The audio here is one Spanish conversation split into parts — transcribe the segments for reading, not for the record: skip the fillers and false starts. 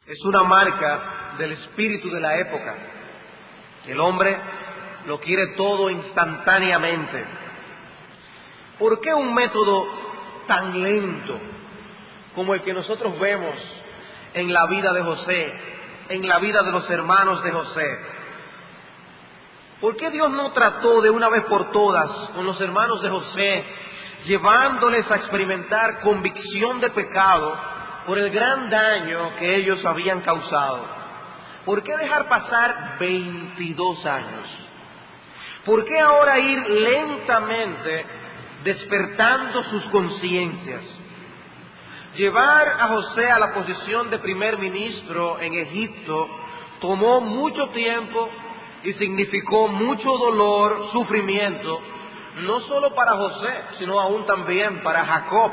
Es una marca del espíritu de la época. El hombre lo quiere todo instantáneamente. ¿Por qué un método tan lento como el que nosotros vemos en la vida de José, en la vida de los hermanos de José? ¿Por qué Dios no trató de una vez por todas con los hermanos de José, llevándoles a experimentar convicción de pecado por el gran daño que ellos habían causado? ¿Por qué dejar pasar 22 años? ¿Por qué ahora ir lentamente despertando sus conciencias? Llevar a José a la posición de primer ministro en Egipto tomó mucho tiempo y significó mucho dolor, sufrimiento, no solo para José, sino aún también para Jacob.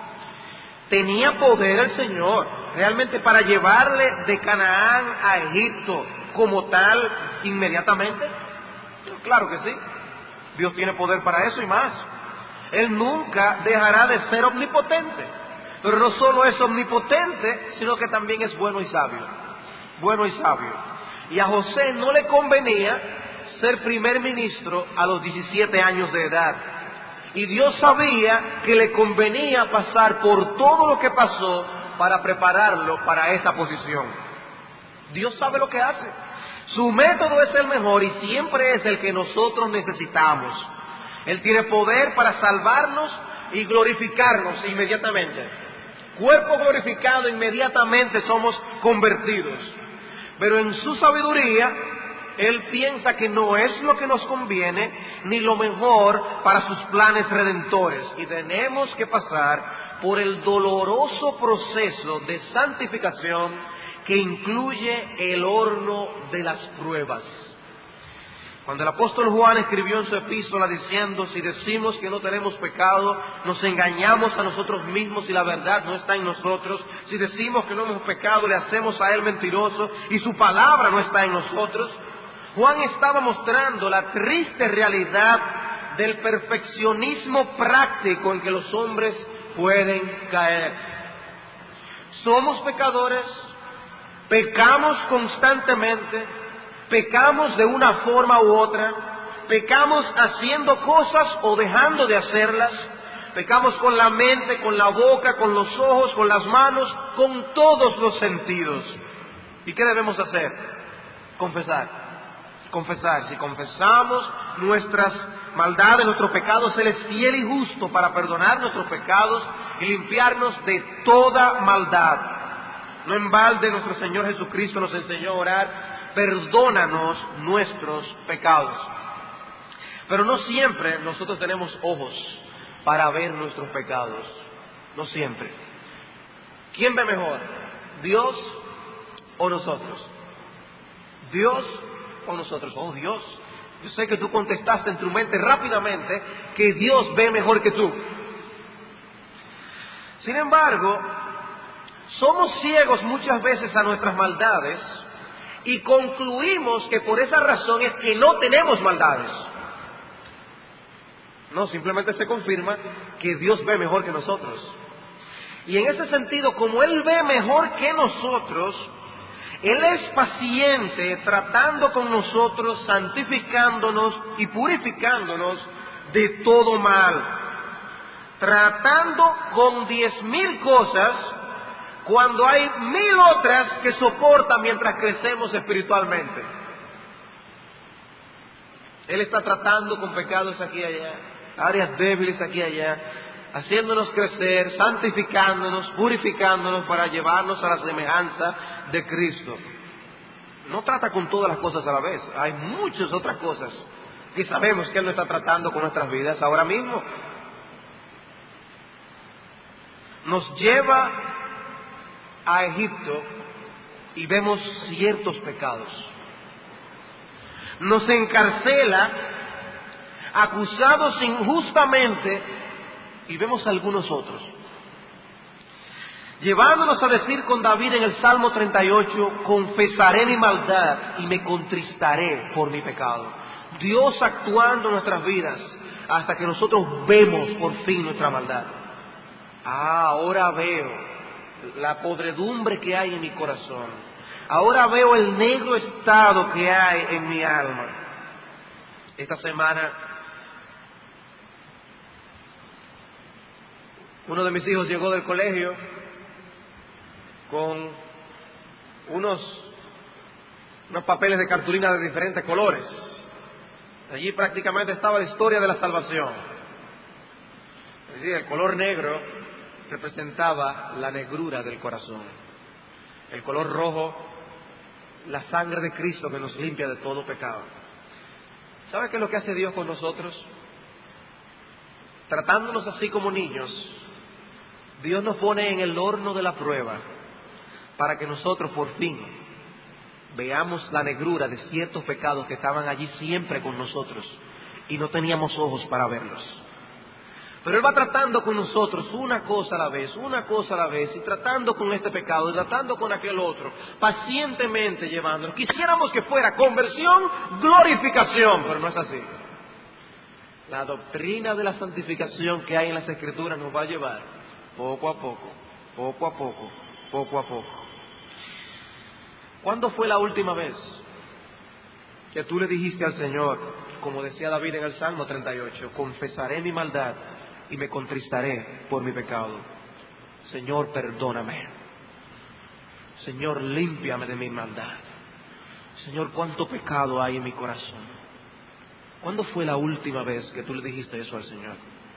¿Tenía poder el Señor realmente para llevarle de Canaán a Egipto como tal inmediatamente? Claro que sí. Dios tiene poder para eso y más. Él nunca dejará de ser omnipotente. Pero no solo es omnipotente, sino que también es bueno y sabio. Bueno y sabio. Y a José no le convenía ser primer ministro a los 17 años de edad. Y Dios sabía que le convenía pasar por todo lo que pasó para prepararlo para esa posición. Dios sabe lo que hace. Su método es el mejor y siempre es el que nosotros necesitamos. Él tiene poder para salvarnos y glorificarnos inmediatamente. Cuerpo glorificado, inmediatamente somos convertidos. Pero en su sabiduría, Él piensa que no es lo que nos conviene ni lo mejor para sus planes redentores. Y tenemos que pasar por el doloroso proceso de santificación que incluye el horno de las pruebas. Cuando el apóstol Juan escribió en su epístola diciendo: si decimos que no tenemos pecado, nos engañamos a nosotros mismos y la verdad no está en nosotros. Si decimos que no hemos pecado, le hacemos a él mentiroso y su palabra no está en nosotros. Juan estaba mostrando la triste realidad del perfeccionismo práctico en que los hombres pueden caer. Somos pecadores, pecamos constantemente, pecamos de una forma u otra, pecamos haciendo cosas o dejando de hacerlas, pecamos con la mente, con la boca, con los ojos, con las manos, con todos los sentidos. ¿Y qué debemos hacer? Confesar. Confesar. Si confesamos nuestras maldades, nuestros pecados, Él es fiel y justo para perdonar nuestros pecados y limpiarnos de toda maldad. No en balde nuestro Señor Jesucristo nos enseñó a orar: perdónanos nuestros pecados. Pero no siempre nosotros tenemos ojos para ver nuestros pecados. No siempre. ¿Quién ve mejor? ¿Dios o nosotros? ¿Dios o nosotros? Oh, Dios. Yo sé que tú contestaste en tu mente rápidamente que Dios ve mejor que tú. Sin embargo, somos ciegos muchas veces a nuestras maldades y concluimos que por esa razón es que no tenemos maldades. No, simplemente se confirma que Dios ve mejor que nosotros. Y en ese sentido, como Él ve mejor que nosotros, Él es paciente tratando con nosotros, santificándonos y purificándonos de todo mal. Tratando con 10,000 cosas cuando hay 1,000 otras que soportan mientras crecemos espiritualmente. Él está tratando con pecados aquí y allá, áreas débiles aquí y allá, haciéndonos crecer, santificándonos, purificándonos para llevarnos a la semejanza de Cristo. No trata con todas las cosas a la vez. Hay muchas otras cosas que sabemos que Él no está tratando con nuestras vidas ahora mismo. Nos lleva a Egipto y vemos ciertos pecados. Nos encarcela, acusados injustamente, y vemos algunos otros. Llevándonos a decir con David en el Salmo 38, confesaré mi maldad y me contristaré por mi pecado. Dios actuando en nuestras vidas hasta que nosotros vemos por fin nuestra maldad. Ahora veo la podredumbre que hay en mi corazón. Ahora veo el negro estado que hay en mi alma. Esta semana, uno de mis hijos llegó del colegio con unos papeles de cartulina de diferentes colores. Allí prácticamente estaba la historia de la salvación. Es decir, el color negro representaba la negrura del corazón. El color rojo, la sangre de Cristo que nos limpia de todo pecado. ¿Sabe qué es lo que hace Dios con nosotros? Tratándonos así como niños, Dios nos pone en el horno de la prueba para que nosotros por fin veamos la negrura de ciertos pecados que estaban allí siempre con nosotros y no teníamos ojos para verlos. Pero Él va tratando con nosotros una cosa a la vez, y tratando con este pecado, y tratando con aquel otro, pacientemente llevándonos. Quisiéramos que fuera conversión, glorificación, pero no es así. La doctrina de la santificación que hay en las Escrituras nos va a llevar poco a poco, poco a poco, poco a poco. ¿Cuándo fue la última vez que tú le dijiste al Señor, como decía David en el Salmo 38, confesaré mi maldad y me contristaré por mi pecado? Señor, perdóname. Señor, límpiame de mi maldad. Señor, cuánto pecado hay en mi corazón. ¿Cuándo fue la última vez que tú le dijiste eso al Señor?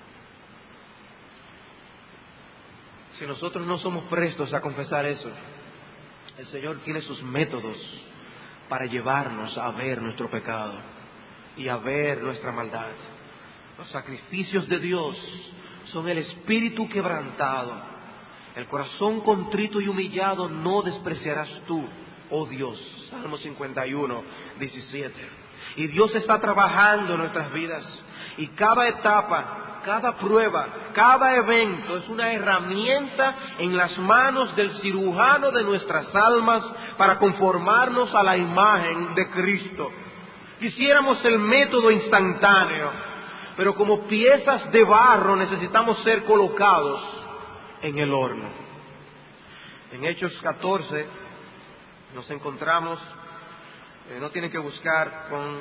Si nosotros no somos prestos a confesar eso, el Señor tiene sus métodos para llevarnos a ver nuestro pecado y a ver nuestra maldad. Los sacrificios de Dios son el espíritu quebrantado. El corazón contrito y humillado no despreciarás tú, oh Dios. Salmo 51, 17. Y Dios está trabajando en nuestras vidas. Y cada etapa, cada prueba, cada evento es una herramienta en las manos del cirujano de nuestras almas para conformarnos a la imagen de Cristo. Quisiéramos el método instantáneo, pero como piezas de barro necesitamos ser colocados en el horno. En Hechos 14 nos encontramos, no tienen que buscar, con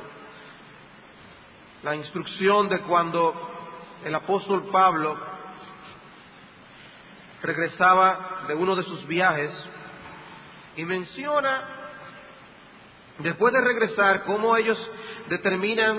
la instrucción de cuando el apóstol Pablo regresaba de uno de sus viajes y menciona, después de regresar, cómo ellos determinan,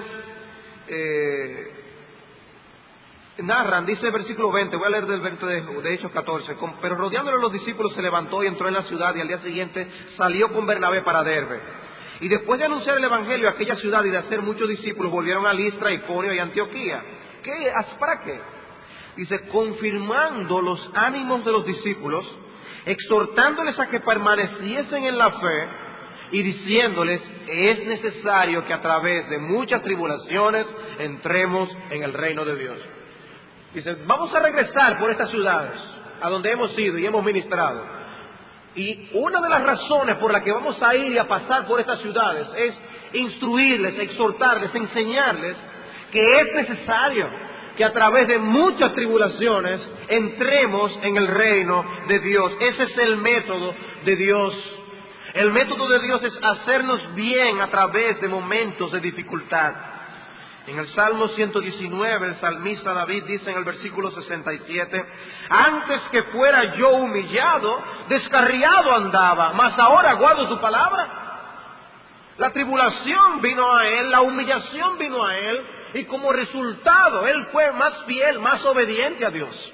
narran, dice el versículo 20, voy a leer del 20 de Hechos 14, pero rodeándole los discípulos se levantó y entró en la ciudad y al día siguiente salió con Bernabé para Derbe. Y después de anunciar el evangelio a aquella ciudad y de hacer muchos discípulos, volvieron a Listra, Iconio y Antioquía. ¿Para qué? Dice, confirmando los ánimos de los discípulos, exhortándoles a que permaneciesen en la fe y diciéndoles, es necesario que a través de muchas tribulaciones entremos en el reino de Dios. Dice, vamos a regresar por estas ciudades a donde hemos ido y hemos ministrado. Y una de las razones por las que vamos a ir y a pasar por estas ciudades es instruirles, exhortarles, enseñarles que es necesario que a través de muchas tribulaciones entremos en el reino de Dios. Ese es el método de Dios. El método de Dios es hacernos bien a través de momentos de dificultad. En el Salmo 119, el salmista David dice en el versículo 67, antes que fuera yo humillado, descarriado andaba, mas ahora guardo tu palabra. La tribulación vino a él, la humillación vino a él, y como resultado, él fue más fiel, más obediente a Dios.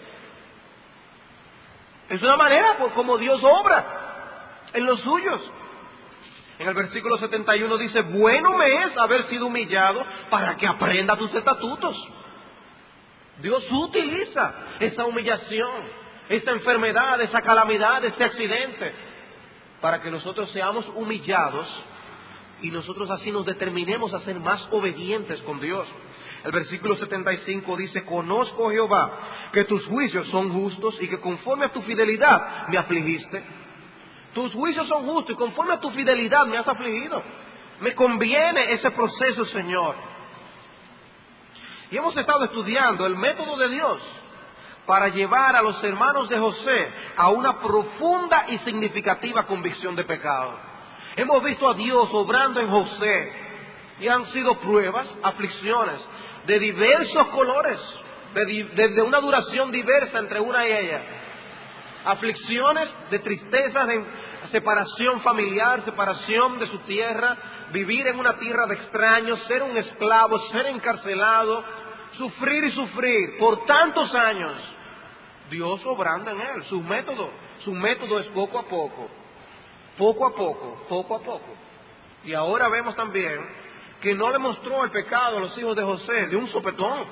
Es una manera por como Dios obra en los suyos. En el versículo 71 dice, bueno me es haber sido humillado para que aprenda tus estatutos. Dios utiliza esa humillación, esa enfermedad, esa calamidad, ese accidente, para que nosotros seamos humillados y nosotros así nos determinemos a ser más obedientes con Dios. El versículo 75 dice, conozco, Jehová, que tus juicios son justos y que conforme a tu fidelidad me afligiste. Tus juicios son justos y conforme a tu fidelidad me has afligido. Me conviene ese proceso, Señor. Y hemos estado estudiando el método de Dios para llevar a los hermanos de José a una profunda y significativa convicción de pecado. Hemos visto a Dios obrando en José y han sido pruebas, aflicciones de diversos colores, de una duración diversa entre una y ella. Aflicciones de tristeza, de separación familiar, separación de su tierra, vivir en una tierra de extraños, ser un esclavo, ser encarcelado, sufrir y sufrir por tantos años. Dios obrando en él, su método es poco a poco, poco a poco, poco a poco. Y ahora vemos también que no le mostró el pecado a los hijos de José de un sopetón.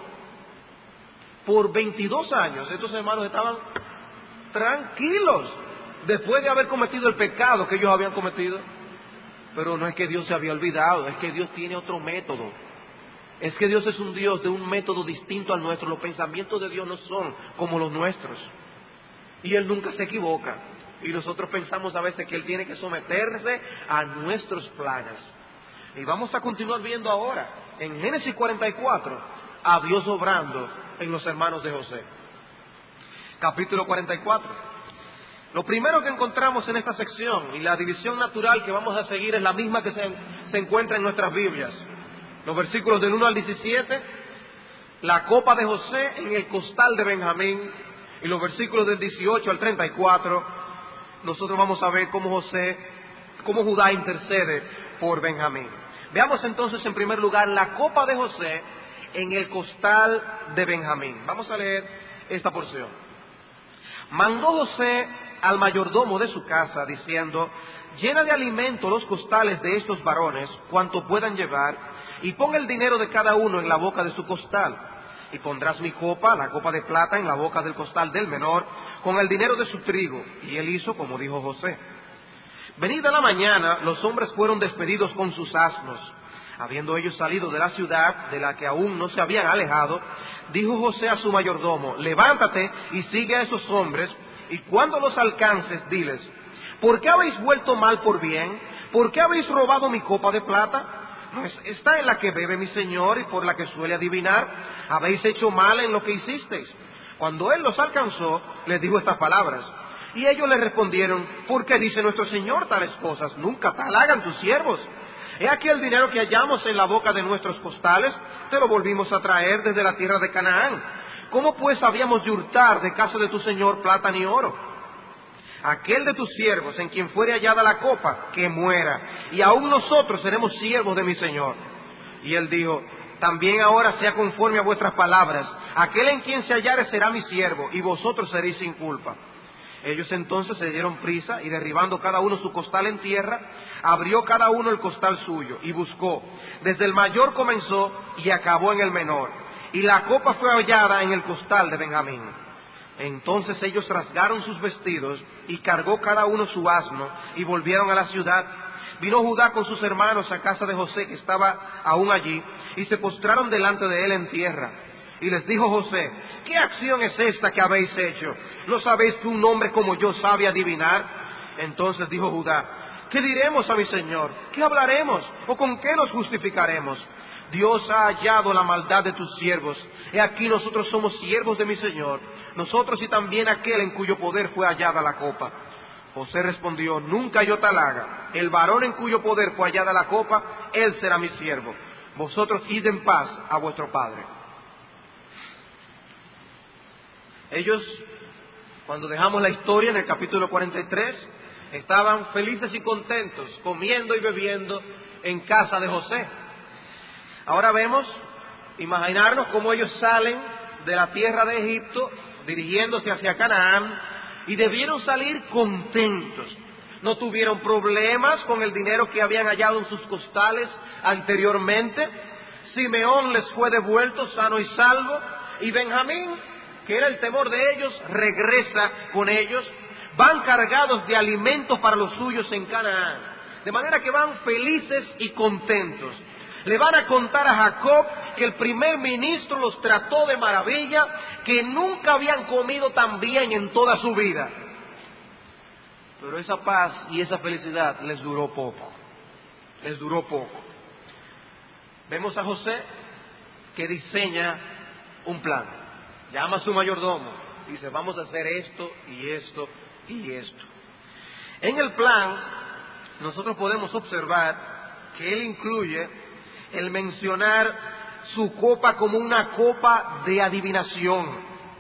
Por 22 años estos hermanos estaban tranquilos después de haber cometido el pecado que ellos habían cometido. Pero no es que Dios se había olvidado, es que Dios tiene otro método. Es que Dios es un Dios de un método distinto al nuestro. Los pensamientos de Dios no son como los nuestros. Y Él nunca se equivoca. Y nosotros pensamos a veces que Él tiene que someterse a nuestros planes. Y vamos a continuar viendo ahora, en Génesis 44, a Dios obrando en los hermanos de José. Capítulo 44. Lo primero que encontramos en esta sección, y la división natural que vamos a seguir es la misma que se encuentra en nuestras Biblias. Los versículos del 1 al 17, la copa de José en el costal de Benjamín, y los versículos del 18 al 34, nosotros vamos a ver cómo Judá intercede por Benjamín. Veamos entonces en primer lugar la copa de José en el costal de Benjamín. Vamos a leer esta porción. Mandó José al mayordomo de su casa, diciendo: llena de alimento los costales de estos varones, cuanto puedan llevar, y pon el dinero de cada uno en la boca de su costal. Y pondrás mi copa, la copa de plata, en la boca del costal del menor, con el dinero de su trigo. Y él hizo como dijo José. Venida la mañana, los hombres fueron despedidos con sus asnos. Habiendo ellos salido de la ciudad, de la que aún no se habían alejado, dijo José a su mayordomo: levántate y sigue a esos hombres, y cuando los alcances, diles: ¿por qué habéis vuelto mal por bien? ¿Por qué habéis robado mi copa de plata? ¿No es esta en la que bebe mi señor y por la que suele adivinar? ¿Habéis hecho mal en lo que hicisteis? Cuando él los alcanzó, les dijo estas palabras. Y ellos le respondieron: ¿por qué dice nuestro señor tales cosas? Nunca tal hagan tus siervos. He aquí el dinero que hallamos en la boca de nuestros costales, te lo volvimos a traer desde la tierra de Canaán. ¿Cómo pues habíamos de hurtar de casa de tu señor plata ni oro? Aquel de tus siervos en quien fuere hallada la copa, que muera, y aún nosotros seremos siervos de mi señor. Y él dijo: también ahora sea conforme a vuestras palabras. Aquel en quien se hallare será mi siervo, y vosotros seréis sin culpa. Ellos entonces se dieron prisa, y derribando cada uno su costal en tierra, abrió cada uno el costal suyo, y buscó. Desde el mayor comenzó, y acabó en el menor. Y la copa fue hallada en el costal de Benjamín. Entonces ellos rasgaron sus vestidos, y cargó cada uno su asno, y volvieron a la ciudad. Vino Judá con sus hermanos a casa de José, que estaba aún allí, y se postraron delante de él en tierra. Y les dijo José: ¿qué acción es esta que habéis hecho? ¿No sabéis que un hombre como yo sabe adivinar? Entonces dijo Judá: ¿qué diremos a mi señor? ¿Qué hablaremos? ¿O con qué nos justificaremos? Dios ha hallado la maldad de tus siervos. He aquí nosotros somos siervos de mi señor, nosotros y también aquel en cuyo poder fue hallada la copa. José respondió: nunca yo tal haga. El varón en cuyo poder fue hallada la copa, él será mi siervo. Vosotros id en paz a vuestro padre. Ellos, cuando dejamos la historia en el capítulo 43, estaban felices y contentos, comiendo y bebiendo en casa de José. Ahora vemos, imaginarnos cómo ellos salen de la tierra de Egipto, dirigiéndose hacia Canaán, y debieron salir contentos. No tuvieron problemas con el dinero que habían hallado en sus costales anteriormente. Simeón les fue devuelto sano y salvo, y Benjamín, que era el temor de ellos, regresa con ellos. Van cargados de alimentos para los suyos en Canaán, de manera que van felices y contentos. Le van a contar a Jacob que el primer ministro los trató de maravilla, que nunca habían comido tan bien en toda su vida. Pero esa paz y esa felicidad les duró poco. Les duró poco. Vemos a José que diseña un plan. Llama a su mayordomo, Dice, vamos a hacer esto y esto y esto. En el plan, nosotros podemos observar que él incluye el mencionar su copa como una copa de adivinación.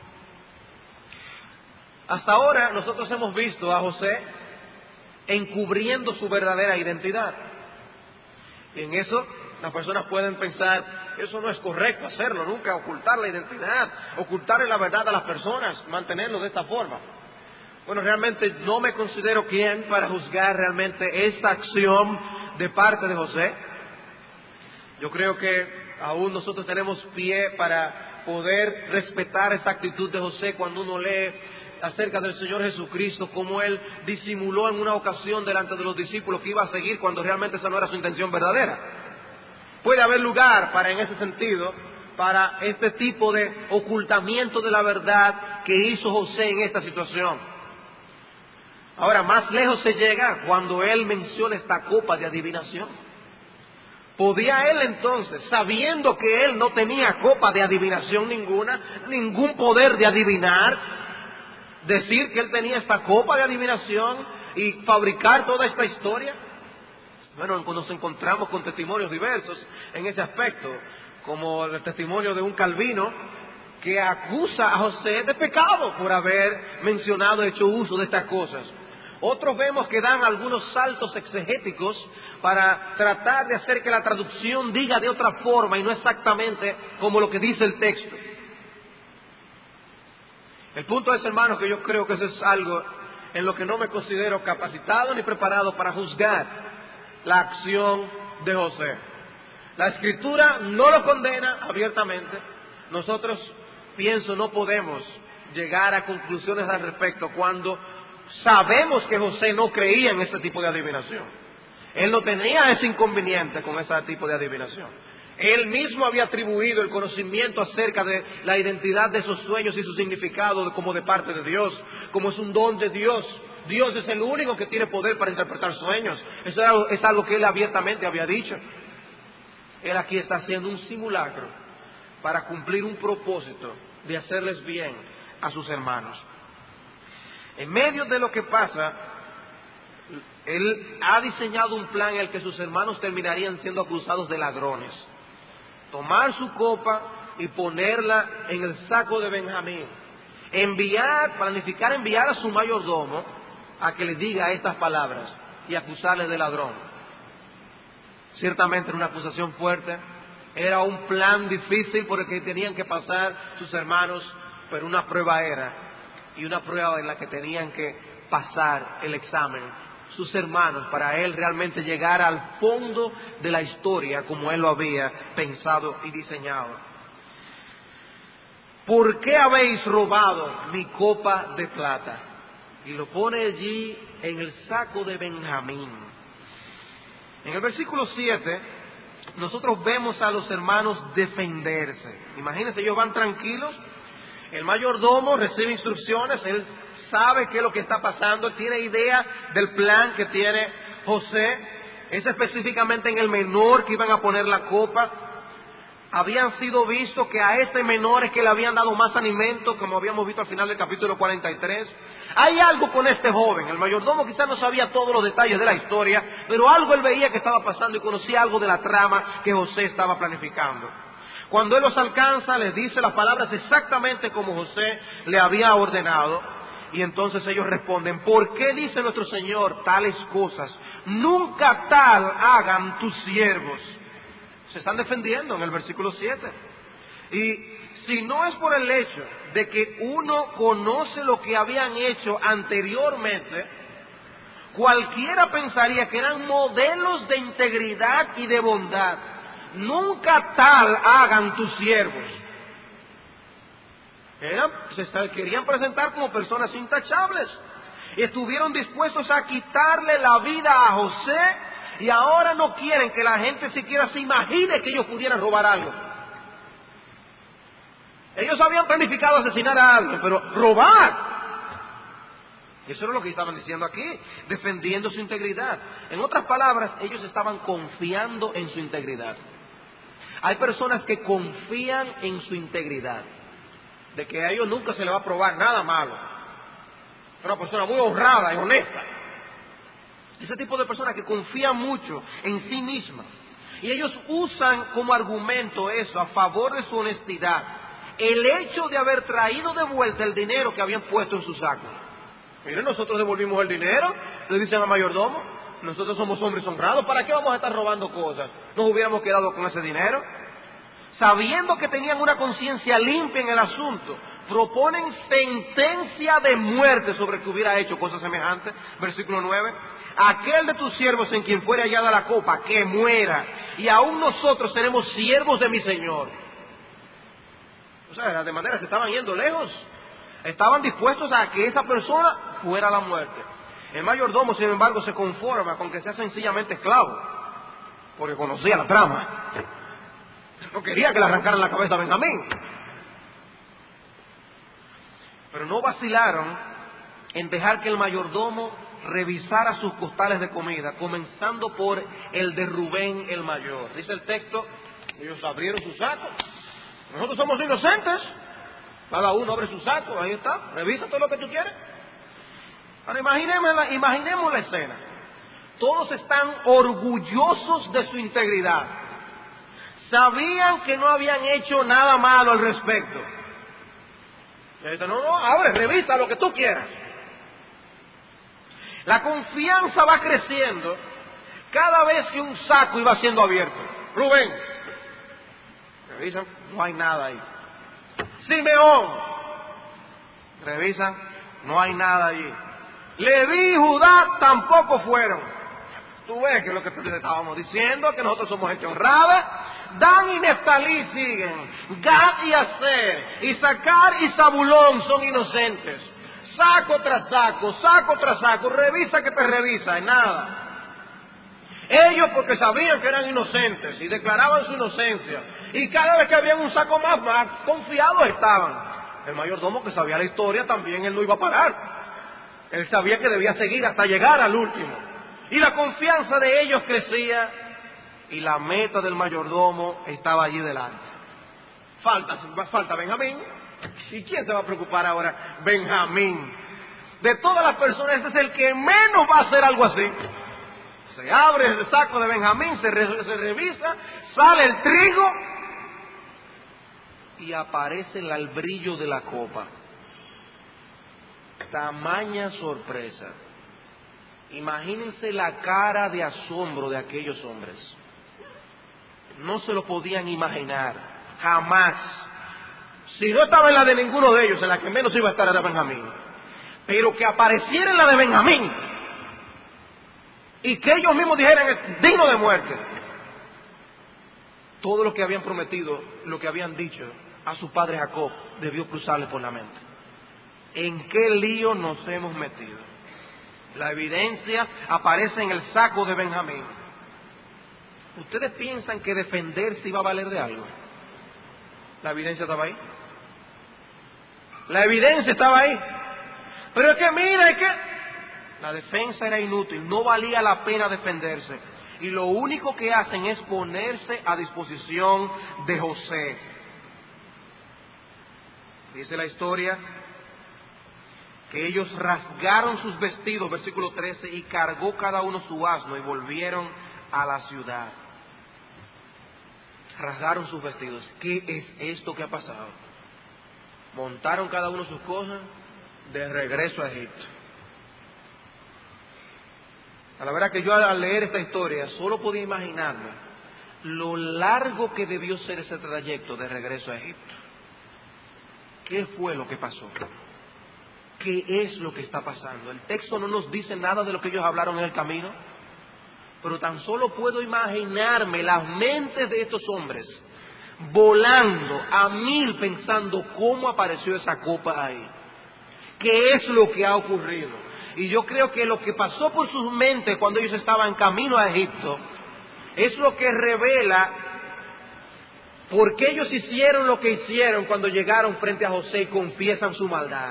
Hasta ahora nosotros hemos visto a José encubriendo su verdadera identidad. Y en eso las personas pueden pensar, eso no es correcto hacerlo, nunca ocultar la identidad, ocultarle la verdad a las personas, mantenerlo de esta forma. Bueno, realmente no me considero quien para juzgar realmente esta acción de parte de José. Yo creo que aún nosotros tenemos pie para poder respetar esa actitud de José cuando uno lee acerca del Señor Jesucristo, como él disimuló en una ocasión delante de los discípulos que iba a seguir cuando realmente esa no era su intención verdadera. Puede haber lugar para, en ese sentido, para este tipo de ocultamiento de la verdad que hizo José en esta situación. Ahora, más lejos se llega cuando él menciona esta copa de adivinación. ¿Podía él entonces, sabiendo que él no tenía copa de adivinación ninguna, ningún poder de adivinar, decir que él tenía esta copa de adivinación y fabricar toda esta historia? Bueno, nos encontramos con testimonios diversos en ese aspecto, como el testimonio de un Calvino que acusa a José de pecado por haber mencionado, hecho uso de estas cosas. Otros vemos que dan algunos saltos exegéticos para tratar de hacer que la traducción diga de otra forma y no exactamente como lo que dice el texto. El punto es, hermanos, que yo creo que eso es algo en lo que no me considero capacitado ni preparado para juzgar la acción de José. La Escritura no lo condena abiertamente. Nosotros, pienso, no podemos llegar a conclusiones al respecto cuando sabemos que José no creía en este tipo de adivinación. Él no tenía ese inconveniente con ese tipo de adivinación. Él mismo había atribuido el conocimiento acerca de la identidad de esos sueños y su significado como de parte de Dios, como es un don de Dios. Dios es el único que tiene poder para interpretar sueños. Eso es algo que él abiertamente había dicho. Él aquí está haciendo un simulacro para cumplir un propósito de hacerles bien a sus hermanos. En medio de lo que pasa, él ha diseñado un plan en el que sus hermanos terminarían siendo acusados de ladrones. Tomar su copa y ponerla en el saco de Benjamín. Planificar enviar a su mayordomo a que le diga estas palabras y acusarle de ladrón. Ciertamente era una acusación fuerte, era un plan difícil por el que tenían que pasar sus hermanos, pero una prueba era, y una prueba en la que tenían que pasar el examen sus hermanos para él realmente llegar al fondo de la historia como él lo había pensado y diseñado. ¿Por qué habéis robado mi copa de plata? Y lo pone allí en el saco de Benjamín. En el versículo 7, nosotros vemos a los hermanos defenderse. Imagínense, ellos van tranquilos. El mayordomo recibe instrucciones, él sabe qué es lo que está pasando, tiene idea del plan que tiene José. Es específicamente en el menor que iban a poner la copa. Habían sido vistos que a este menor es que le habían dado más alimento, como habíamos visto al final del capítulo 43. Hay algo con este joven. El mayordomo quizás no sabía todos los detalles de la historia, pero algo él veía que estaba pasando y conocía algo de la trama que José estaba planificando. Cuando él los alcanza, les dice las palabras exactamente como José le había ordenado. Y entonces ellos responden: ¿por qué dice nuestro Señor tales cosas? Nunca tal hagan tus siervos. Se están defendiendo en el versículo 7. Y si no es por el hecho de que uno conoce lo que habían hecho anteriormente, cualquiera pensaría que eran modelos de integridad y de bondad. Nunca tal hagan tus siervos. Se querían presentar como personas intachables. Y estuvieron dispuestos a quitarle la vida a José. Y ahora no quieren que la gente siquiera se imagine que ellos pudieran robar algo. Ellos habían planificado asesinar a alguien, pero robar. Eso era lo que estaban diciendo aquí, defendiendo su integridad. En otras palabras, ellos estaban confiando en su integridad. Hay personas que confían en su integridad. de que a ellos nunca se les va a probar nada malo. Es una persona muy honrada y honesta. Ese tipo de personas que confían mucho en sí mismas. Y ellos usan como argumento eso, a favor de su honestidad, el hecho de haber traído de vuelta el dinero que habían puesto en su saco. Miren, nosotros devolvimos el dinero, le dicen al mayordomo, nosotros somos hombres honrados, ¿para qué vamos a estar robando cosas? Nos hubiéramos quedado con ese dinero. Sabiendo que tenían una conciencia limpia en el asunto, proponen sentencia de muerte sobre el que hubiera hecho cosas semejantes. Versículo 9. Aquel de tus siervos en quien fuere hallada la copa, que muera, y aún nosotros seremos siervos de mi Señor. O sea, de manera que estaban yendo lejos. Estaban dispuestos a que esa persona fuera a la muerte. El mayordomo, sin embargo, se conforma con que sea sencillamente esclavo, porque conocía la trama. No quería que le arrancaran la cabeza a Benjamín. Pero no vacilaron en dejar que el mayordomo revisara sus costales de comida, comenzando por el de Rubén el mayor. Dice el texto, ellos abrieron su saco. Nosotros somos inocentes. Cada uno abre su saco, ahí está, revisa todo lo que tú quieres. Ahora imaginemos la escena. Todos están orgullosos de su integridad. Sabían que no habían hecho nada malo al respecto. Y dicen, no, abre, revisa lo que tú quieras. La confianza va creciendo cada vez que un saco iba siendo abierto. Rubén, revisan, no hay nada ahí. Simeón, revisan, no hay nada allí. Leví y Judá tampoco fueron. Tú ves que es lo que te estábamos diciendo, que nosotros somos gente honrada. Dan y Neftalí siguen, Gad y Aser, Isaacar y Zabulón son inocentes. Saco tras saco, revisa que te revisa, y nada. Ellos porque sabían que eran inocentes y declaraban su inocencia. Y cada vez que había un saco más confiados estaban. El mayordomo, que sabía la historia, también él no iba a parar. Él sabía que debía seguir hasta llegar al último. Y la confianza de ellos crecía y la meta del mayordomo estaba allí delante. Falta Benjamín. ¿Y quién se va a preocupar ahora? Benjamín. De todas las personas, este es el que menos va a hacer algo así. Se abre el saco de Benjamín, se revisa, sale el trigo y aparece el albrillo de la copa. Tamaña sorpresa. Imagínense la cara de asombro de aquellos hombres. No se lo podían imaginar, jamás. Si no estaba en la de ninguno de ellos, en la que menos iba a estar era Benjamín. Pero que apareciera en la de Benjamín y que ellos mismos dijeran es digno de muerte. Todo lo que habían prometido, lo que habían dicho a su padre Jacob, debió cruzarle por la mente. ¿En qué lío nos hemos metido? La evidencia aparece en el saco de Benjamín. ¿Ustedes piensan que defenderse iba a valer de algo? La evidencia estaba ahí. La evidencia estaba ahí. Pero es que mira, es que la defensa era inútil, no valía la pena defenderse. Y lo único que hacen es ponerse a disposición de José. Dice la historia que ellos rasgaron sus vestidos, versículo 13, y cargó cada uno su asno y volvieron a la ciudad. Rasgaron sus vestidos. ¿Qué es esto que ha pasado? Montaron cada uno sus cosas de regreso a Egipto. A la verdad que yo al leer esta historia solo podía imaginarme lo largo que debió ser ese trayecto de regreso a Egipto. ¿Qué fue lo que pasó? ¿Qué es lo que está pasando? El texto no nos dice nada de lo que ellos hablaron en el camino, pero tan solo puedo imaginarme las mentes de estos hombres volando a mil pensando cómo apareció esa copa ahí. ¿Qué es lo que ha ocurrido? Y yo creo que lo que pasó por sus mentes cuando ellos estaban camino a Egipto es lo que revela por qué ellos hicieron lo que hicieron cuando llegaron frente a José y confiesan su maldad.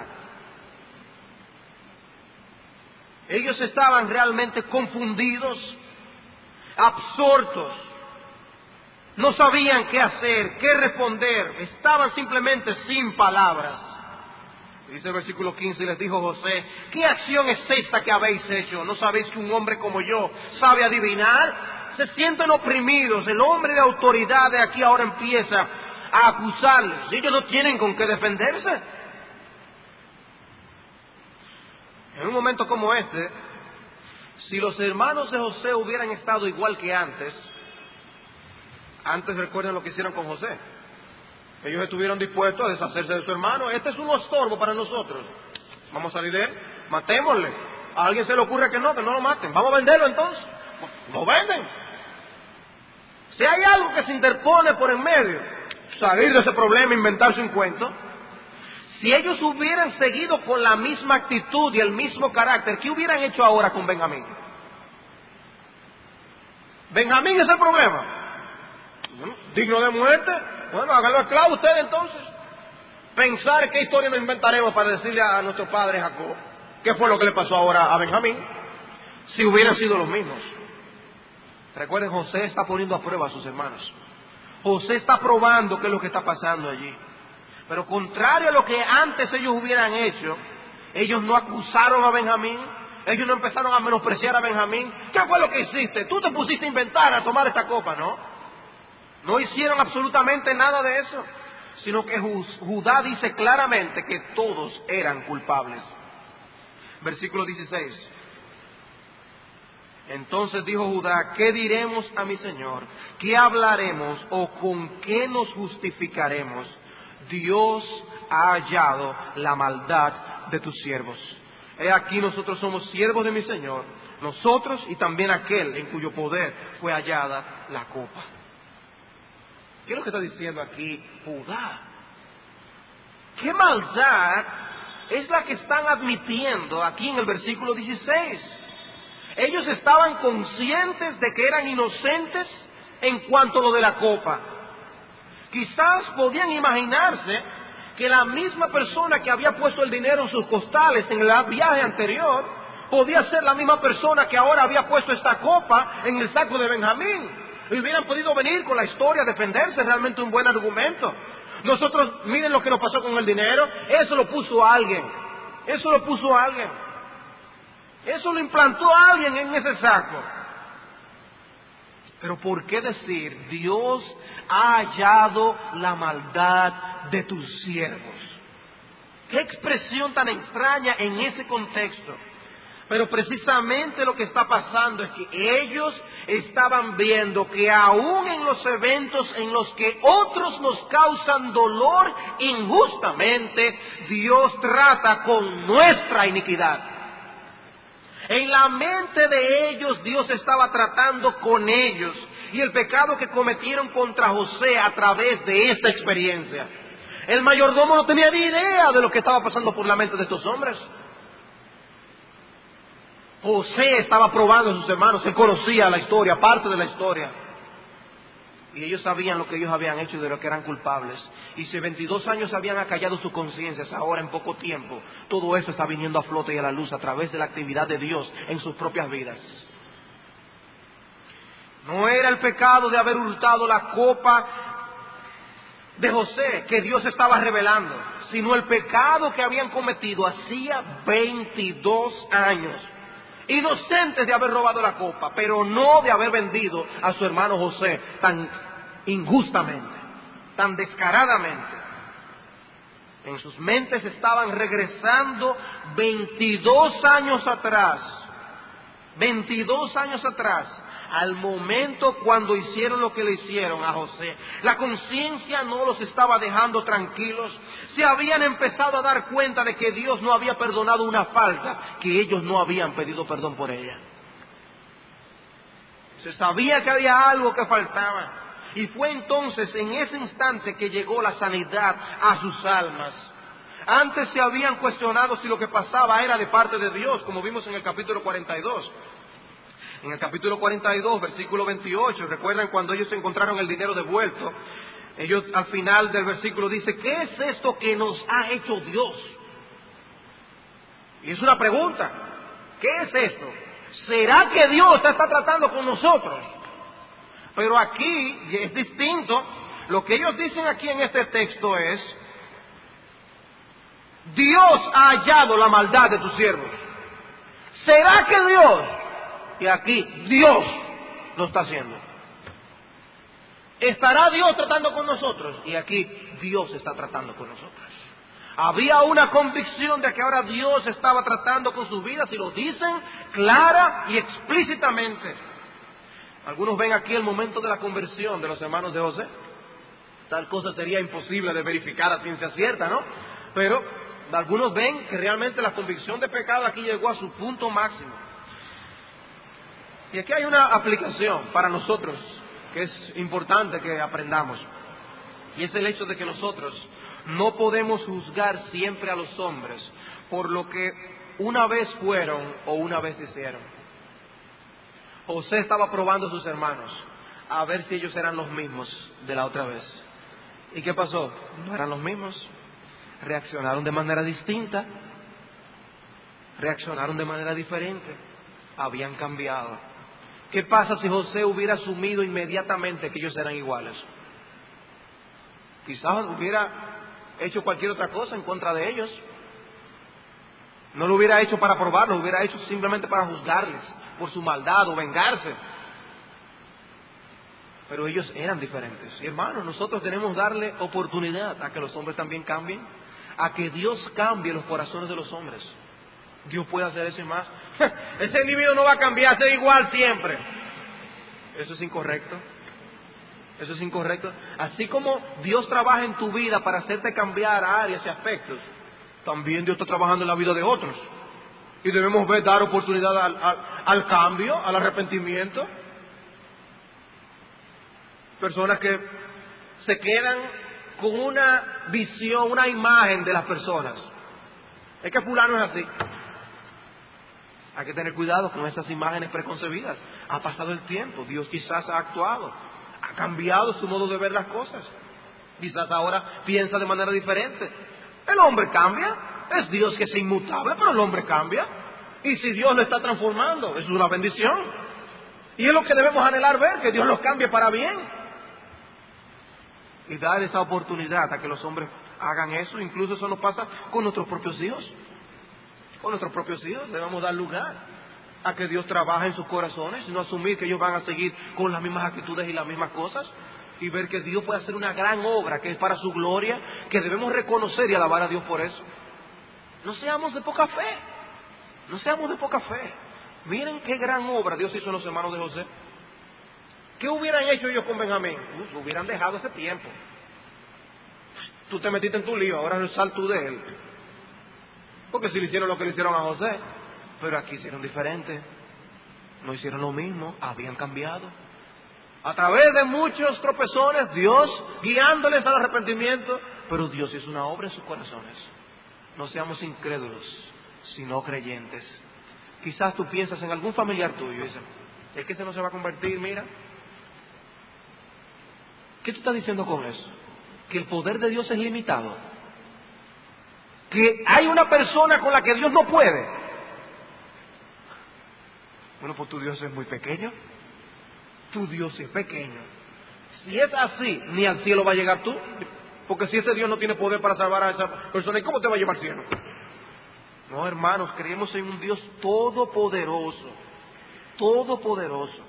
Ellos estaban realmente confundidos, absortos. No sabían qué hacer, qué responder, estaban simplemente sin palabras. Dice el versículo 15, y les dijo José: ¿qué acción es esta que habéis hecho? ¿No sabéis que un hombre como yo sabe adivinar? Se sienten oprimidos, el hombre de autoridad de aquí ahora empieza a acusarles. Ellos no tienen con qué defenderse. En un momento como este, si los hermanos de José hubieran estado igual que antes recuerden lo que hicieron con José. Ellos estuvieron dispuestos a deshacerse de su hermano. Este es un estorbo para nosotros. Vamos a salir de él, matémosle. A alguien se le ocurre que no lo maten. Vamos a venderlo entonces. Lo venden. Si hay algo que se interpone por en medio, salir de ese problema, inventarse un cuento. Si ellos hubieran seguido con la misma actitud y el mismo carácter, ¿qué hubieran hecho ahora con Benjamín? Benjamín es el problema. Digno de muerte. Bueno, háganlo esclavo ustedes entonces. Pensar qué historia nos inventaremos para decirle a nuestro padre Jacob qué fue lo que le pasó ahora a Benjamín, si hubieran sido los mismos. Recuerden, José está poniendo a prueba a sus hermanos. José está probando qué es lo que está pasando allí. Pero contrario a lo que antes ellos hubieran hecho, ellos no acusaron a Benjamín, ellos no empezaron a menospreciar a Benjamín. ¿Qué fue lo que hiciste? Tú te pusiste a inventar, a tomar esta copa, ¿no? No hicieron absolutamente nada de eso, sino que Judá dice claramente que todos eran culpables. Versículo 16. Entonces dijo Judá: ¿qué diremos a mi señor? ¿Qué hablaremos o con qué nos justificaremos? Dios ha hallado la maldad de tus siervos. He aquí, nosotros somos siervos de mi señor, nosotros y también aquel en cuyo poder fue hallada la copa. ¿Qué es lo que está diciendo aquí Judá? ¿Qué maldad es la que están admitiendo aquí en el versículo 16? Ellos estaban conscientes de que eran inocentes en cuanto a lo de la copa. Quizás podían imaginarse que la misma persona que había puesto el dinero en sus costales en el viaje anterior podía ser la misma persona que ahora había puesto esta copa en el saco de Benjamín. Y hubieran podido venir con la historia a defenderse, realmente un buen argumento. Nosotros, miren lo que nos pasó con el dinero, eso lo puso alguien. Eso lo puso alguien. Eso lo implantó alguien en ese saco. Pero ¿por qué decir Dios ha hallado la maldad de tus siervos? Qué expresión tan extraña en ese contexto. Pero precisamente lo que está pasando es que ellos estaban viendo que aún en los eventos en los que otros nos causan dolor injustamente, Dios trata con nuestra iniquidad. En la mente de ellos, Dios estaba tratando con ellos y el pecado que cometieron contra José a través de esta experiencia. El mayordomo no tenía ni idea de lo que estaba pasando por la mente de estos hombres. José estaba probando a sus hermanos, él conocía la historia, parte de la historia. Y ellos sabían lo que ellos habían hecho y de lo que eran culpables. Y si 22 años habían acallado sus conciencias, ahora en poco tiempo, todo eso está viniendo a flote y a la luz a través de la actividad de Dios en sus propias vidas. No era el pecado de haber hurtado la copa de José que Dios estaba revelando, sino el pecado que habían cometido hacía 22 años. Inocentes de haber robado la copa, pero no de haber vendido a su hermano José tan injustamente, tan descaradamente. En sus mentes estaban regresando 22 años atrás, al momento cuando hicieron lo que le hicieron a José. La conciencia no los estaba dejando tranquilos. Se habían empezado a dar cuenta de que Dios no había perdonado una falta, que ellos no habían pedido perdón por ella. Se sabía que había algo que faltaba. Y fue entonces en ese instante que llegó la sanidad a sus almas. Antes se habían cuestionado si lo que pasaba era de parte de Dios, como vimos en el capítulo 42. En el capítulo 42, versículo 28, recuerdan cuando ellos encontraron el dinero devuelto, ellos al final del versículo dice: ¿qué es esto que nos ha hecho Dios? Y es una pregunta, ¿qué es esto? ¿Será que Dios está tratando con nosotros? Pero aquí es distinto. Lo que ellos dicen aquí en este texto es: Dios ha hallado la maldad de tus siervos. ¿Será que Dios? Y aquí Dios lo está haciendo. ¿Estará Dios tratando con nosotros? Y aquí Dios está tratando con nosotros. Había una convicción de que ahora Dios estaba tratando con sus vidas, y lo dicen clara y explícitamente. Algunos ven aquí el momento de la conversión de los hermanos de José. Tal cosa sería imposible de verificar a ciencia cierta, ¿no? Pero algunos ven que realmente la convicción de pecado aquí llegó a su punto máximo. Y aquí hay una aplicación para nosotros que es importante que aprendamos. Y es el hecho de que nosotros no podemos juzgar siempre a los hombres por lo que una vez fueron o una vez hicieron. José estaba probando a sus hermanos a ver si ellos eran los mismos de la otra vez. ¿Y qué pasó? No eran los mismos. Reaccionaron de manera distinta. Reaccionaron de manera diferente. Habían cambiado. ¿Qué pasa si José hubiera asumido inmediatamente que ellos eran iguales? Quizás hubiera hecho cualquier otra cosa en contra de ellos. No lo hubiera hecho para probarlos, lo hubiera hecho simplemente para juzgarles por su maldad o vengarse. Pero ellos eran diferentes. Y hermanos, nosotros tenemos que darle oportunidad a que los hombres también cambien, a que Dios cambie los corazones de los hombres. Dios puede hacer eso y más. Ese individuo no va a cambiar, ser igual siempre. Eso es incorrecto. Eso es incorrecto. Así como Dios trabaja en tu vida para hacerte cambiar áreas y aspectos, también Dios está trabajando en la vida de otros. Y debemos dar oportunidad al cambio, al arrepentimiento. Personas que se quedan con una visión, una imagen de las personas. Es que fulano es así. Hay que tener cuidado con esas imágenes preconcebidas. Ha pasado el tiempo, Dios quizás ha actuado, ha cambiado su modo de ver las cosas. Quizás ahora piensa de manera diferente. El hombre cambia, es Dios que es inmutable, pero el hombre cambia. Y si Dios lo está transformando, eso es una bendición. Y es lo que debemos anhelar ver, que Dios los cambie para bien. Y dar esa oportunidad a que los hombres hagan eso. Incluso eso nos pasa con nuestros propios hijos. Con nuestros propios hijos debemos dar lugar a que Dios trabaje en sus corazones y no asumir que ellos van a seguir con las mismas actitudes y las mismas cosas, y ver que Dios puede hacer una gran obra que es para su gloria, que debemos reconocer y alabar a Dios por eso. No seamos de poca fe, no seamos de poca fe. Miren qué gran obra Dios hizo en los hermanos de José. ¿Qué hubieran hecho ellos con Benjamín? Lo hubieran dejado ese tiempo. Tú te metiste en tu lío, ahora sal tú de él. Porque si le hicieron lo que le hicieron a José, pero aquí hicieron diferente. No hicieron lo mismo, habían cambiado. A través de muchos tropezones, Dios guiándoles al arrepentimiento, pero Dios hizo una obra en sus corazones. No seamos incrédulos, sino creyentes. Quizás tú piensas en algún familiar tuyo y dices, es que ese no se va a convertir, mira. ¿Qué tú estás diciendo con eso? Que el poder de Dios es limitado. Que hay una persona con la que Dios no puede. Bueno, pues tu Dios es muy pequeño. Tu Dios es pequeño. Si es así, ni al cielo va a llegar tú. Porque si ese Dios no tiene poder para salvar a esa persona, ¿y cómo te va a llevar al cielo? No, hermanos, creemos en un Dios todopoderoso. Todopoderoso.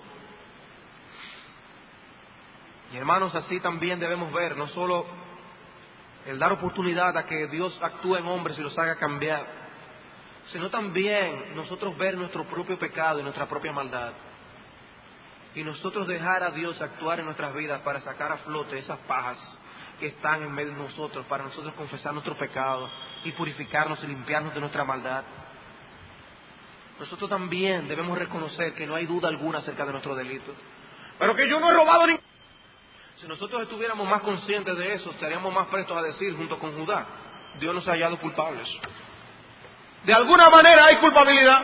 Y hermanos, así también debemos ver, no solo el dar oportunidad a que Dios actúe en hombres y los haga cambiar, sino también nosotros ver nuestro propio pecado y nuestra propia maldad. Y nosotros dejar a Dios actuar en nuestras vidas para sacar a flote esas pajas que están en medio de nosotros, para nosotros confesar nuestro pecado y purificarnos y limpiarnos de nuestra maldad. Nosotros también debemos reconocer que no hay duda alguna acerca de nuestro delito. Pero que yo no he robado ni... Si nosotros estuviéramos más conscientes de eso, estaríamos más prestos a decir, junto con Judá, Dios nos ha hallado culpables. De alguna manera hay culpabilidad.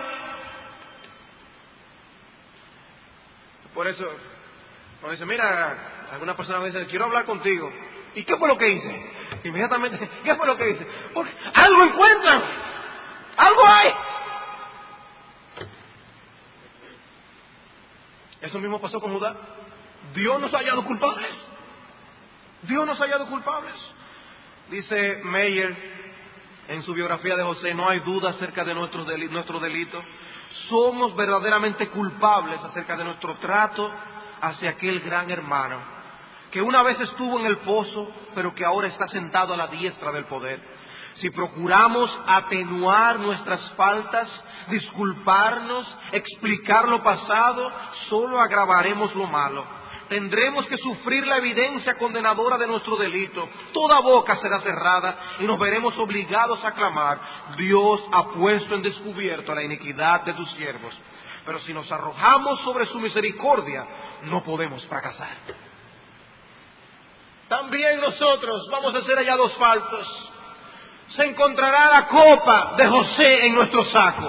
Por eso, cuando dice, mira, alguna persona me dice, quiero hablar contigo. ¿Y qué fue lo que hice? Inmediatamente, ¿qué fue lo que hice? Porque algo encuentran, algo hay. Eso mismo pasó con Judá. Dios nos ha hallado culpables. Dios nos ha hallado culpables. Dice Meyer en su biografía de José: no hay duda acerca de nuestro delito. Somos verdaderamente culpables acerca de nuestro trato hacia aquel gran hermano que una vez estuvo en el pozo, pero que ahora está sentado a la diestra del poder. Si procuramos atenuar nuestras faltas, disculparnos, explicar lo pasado, solo agravaremos lo malo. Tendremos que sufrir la evidencia condenadora de nuestro delito. Toda boca será cerrada y nos veremos obligados a clamar: Dios ha puesto en descubierto la iniquidad de tus siervos. Pero si nos arrojamos sobre su misericordia, no podemos fracasar. También nosotros vamos a ser hallados faltos. Se encontrará la copa de José en nuestro saco.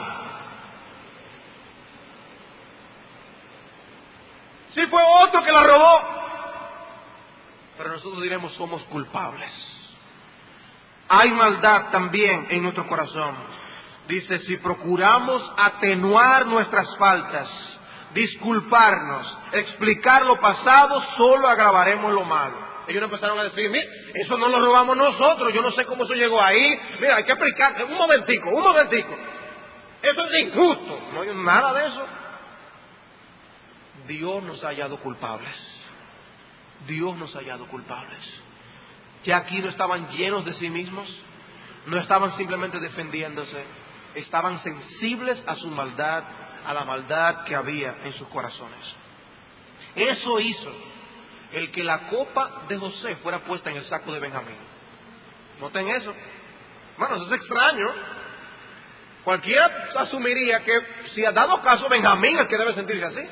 Si fue otro que la robó, pero nosotros diremos: somos culpables. Hay maldad también en nuestro corazón. Dice: si procuramos atenuar nuestras faltas, disculparnos, explicar lo pasado, solo agravaremos lo malo. Ellos empezaron a decir: mira, eso no lo robamos nosotros, yo no sé cómo eso llegó ahí, mira, hay que explicar, un momentico, eso es injusto. No hay nada de eso. Dios nos ha hallado culpables. Dios nos ha hallado culpables. Ya aquí no estaban llenos de sí mismos, no estaban simplemente defendiéndose, estaban sensibles a su maldad, a la maldad que había en sus corazones. Eso hizo el que la copa de José fuera puesta en el saco de Benjamín. Noten eso. Bueno, eso es extraño. Cualquiera asumiría que, si ha dado caso, Benjamín es el que debe sentirse así.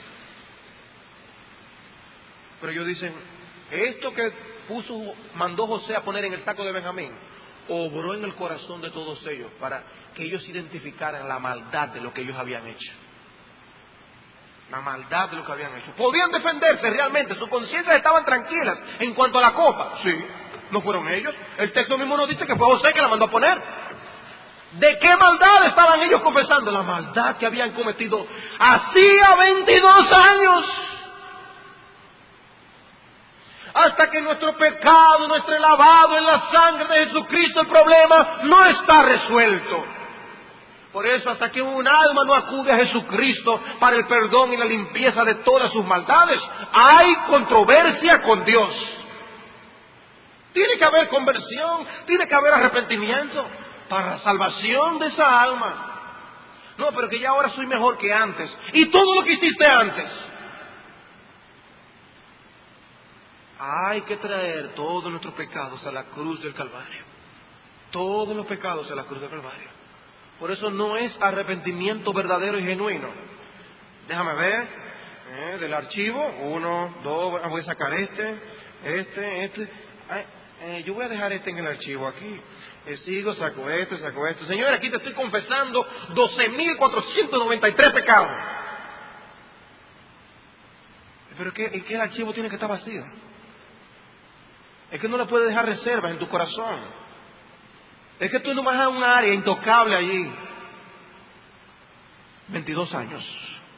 Pero ellos dicen: esto que mandó José a poner en el saco de Benjamín, obró en el corazón de todos ellos para que ellos identificaran la maldad de lo que ellos habían hecho. La maldad de lo que habían hecho. Podían defenderse realmente, sus conciencias estaban tranquilas en cuanto a la copa. Sí, no fueron ellos. El texto mismo nos dice que fue José que la mandó a poner. ¿De qué maldad estaban ellos confesando? La maldad que habían cometido hacía 22 años. Hasta que nuestro pecado no esté lavado en la sangre de Jesucristo, el problema no está resuelto. Por eso, hasta que un alma no acude a Jesucristo para el perdón y la limpieza de todas sus maldades, hay controversia con Dios. Tiene que haber conversión, tiene que haber arrepentimiento para la salvación de esa alma. No, pero que ya ahora soy mejor que antes. ¿Y todo lo que hiciste antes? Hay que traer todos nuestros pecados a la cruz del Calvario. Todos los pecados a la cruz del Calvario. Por eso no es arrepentimiento verdadero y genuino. Déjame ver, del archivo, 1, 2, voy a sacar este. Yo voy a dejar este en el archivo aquí. Sigo, saco este. Señor, aquí te estoy confesando 12.493 pecados. Pero es que el archivo tiene que estar vacío. Es que no le puedes dejar reservas en tu corazón. Es que tú no vas a un área intocable allí. 22 años.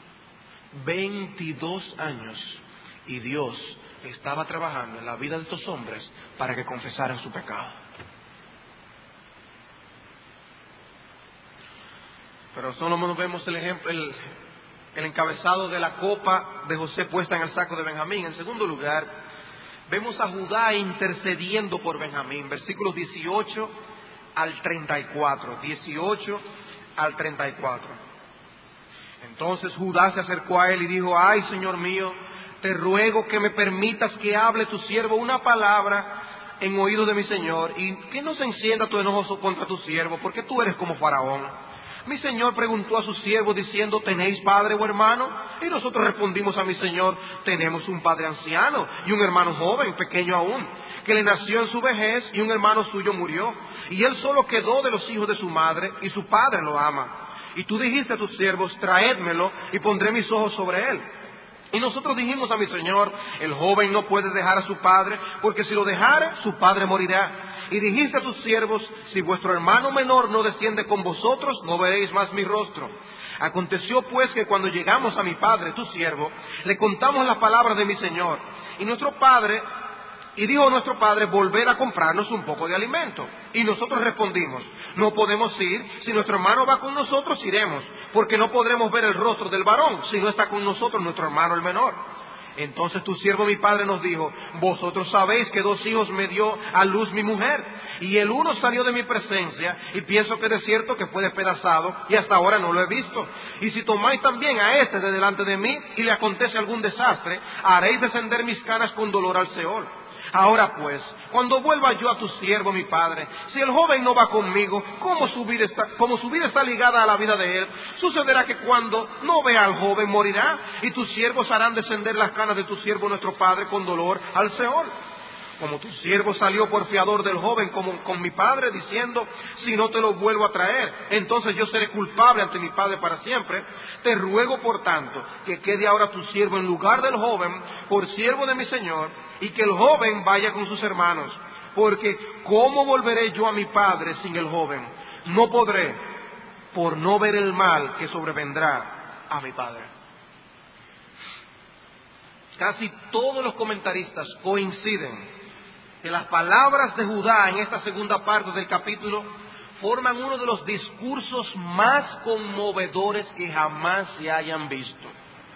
22 años. Y Dios estaba trabajando en la vida de estos hombres para que confesaran su pecado. Pero solo vemos el ejemplo, el encabezado de la copa de José puesta en el saco de Benjamín. En segundo lugar, vemos a Judá intercediendo por Benjamín. Versículos 18 al 34. 18 al 34. Entonces Judá se acercó a él y dijo: ay, Señor mío, te ruego que me permitas que hable tu siervo una palabra en oído de mi Señor, y que no se encienda tu enojo contra tu siervo, porque tú eres como Faraón. Mi Señor preguntó a sus siervos diciendo: ¿tenéis padre o hermano? Y nosotros respondimos a mi Señor: tenemos un padre anciano y un hermano joven, pequeño aún, que le nació en su vejez, y un hermano suyo murió, y él solo quedó de los hijos de su madre, y su padre lo ama. Y tú dijiste a tus siervos: traédmelo, y pondré mis ojos sobre él. Y nosotros dijimos a mi señor: el joven no puede dejar a su padre, porque si lo dejare, su padre morirá. Y dijiste a tus siervos: si vuestro hermano menor no desciende con vosotros, no veréis más mi rostro. Aconteció pues que cuando llegamos a mi padre, tu siervo, le contamos las palabras de mi señor. Y dijo nuestro padre: volver a comprarnos un poco de alimento. Y nosotros respondimos: no podemos ir, si nuestro hermano va con nosotros, iremos, porque no podremos ver el rostro del varón, si no está con nosotros nuestro hermano el menor. Entonces tu siervo mi padre nos dijo: vosotros sabéis que 2 hijos me dio a luz mi mujer, y el uno salió de mi presencia, y pienso que de cierto que fue despedazado, y hasta ahora no lo he visto. Y si tomáis también a este de delante de mí, y le acontece algún desastre, haréis descender mis canas con dolor al Seol. Ahora pues, cuando vuelva yo a tu siervo mi padre, si el joven no va conmigo, como su vida está ligada a la vida de él, sucederá que cuando no vea al joven morirá, y tus siervos harán descender las canas de tu siervo nuestro padre con dolor al Seol. Como tu siervo salió por fiador del joven con mi padre, diciendo: si no te lo vuelvo a traer, entonces yo seré culpable ante mi padre para siempre, te ruego por tanto que quede ahora tu siervo en lugar del joven por siervo de mi señor, y que el joven vaya con sus hermanos, porque ¿cómo volveré yo a mi padre sin el joven? No podré, por no ver el mal que sobrevendrá a mi padre. Casi todos los comentaristas coinciden que las palabras de Judá en esta segunda parte del capítulo forman uno de los discursos más conmovedores que jamás se hayan visto.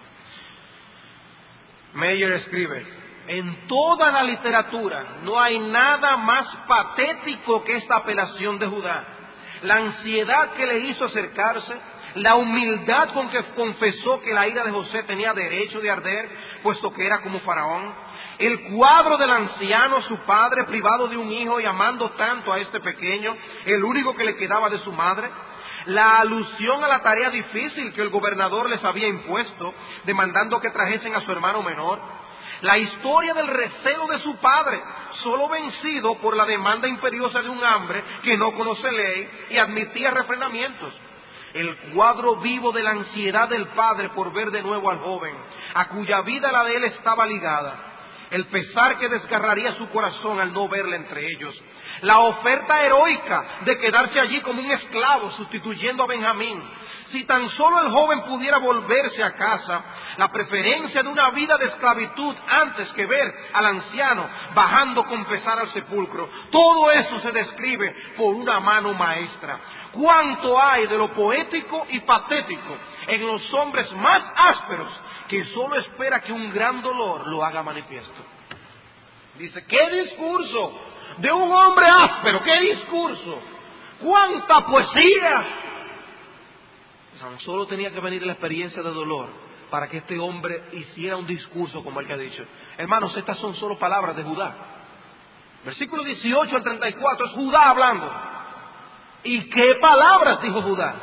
Meyer escribe: en toda la literatura no hay nada más patético que esta apelación de Judá. La ansiedad que le hizo acercarse, la humildad con que confesó que la ira de José tenía derecho de arder, puesto que era como Faraón, el cuadro del anciano, su padre, privado de un hijo y amando tanto a este pequeño, el único que le quedaba de su madre, la alusión a la tarea difícil que el gobernador les había impuesto, demandando que trajesen a su hermano menor, la historia del recelo de su padre, solo vencido por la demanda imperiosa de un hambre que no conoce ley y admitía refrenamientos. El cuadro vivo de la ansiedad del padre por ver de nuevo al joven, a cuya vida la de él estaba ligada. El pesar que desgarraría su corazón al no verle entre ellos. La oferta heroica de quedarse allí como un esclavo sustituyendo a Benjamín. Si tan solo el joven pudiera volverse a casa, la preferencia de una vida de esclavitud antes que ver al anciano bajando con pesar al sepulcro. Todo eso se describe por una mano maestra. ¿Cuánto hay de lo poético y patético en los hombres más ásperos que solo espera que un gran dolor lo haga manifiesto? Dice: ¡qué discurso de un hombre áspero! ¡Qué discurso! ¡Cuánta poesía! Tan solo tenía que venir la experiencia de dolor para que este hombre hiciera un discurso como el que ha dicho. Hermanos, estas son solo palabras de Judá. Versículo 18 al 34 es Judá hablando. ¿Y qué palabras dijo Judá?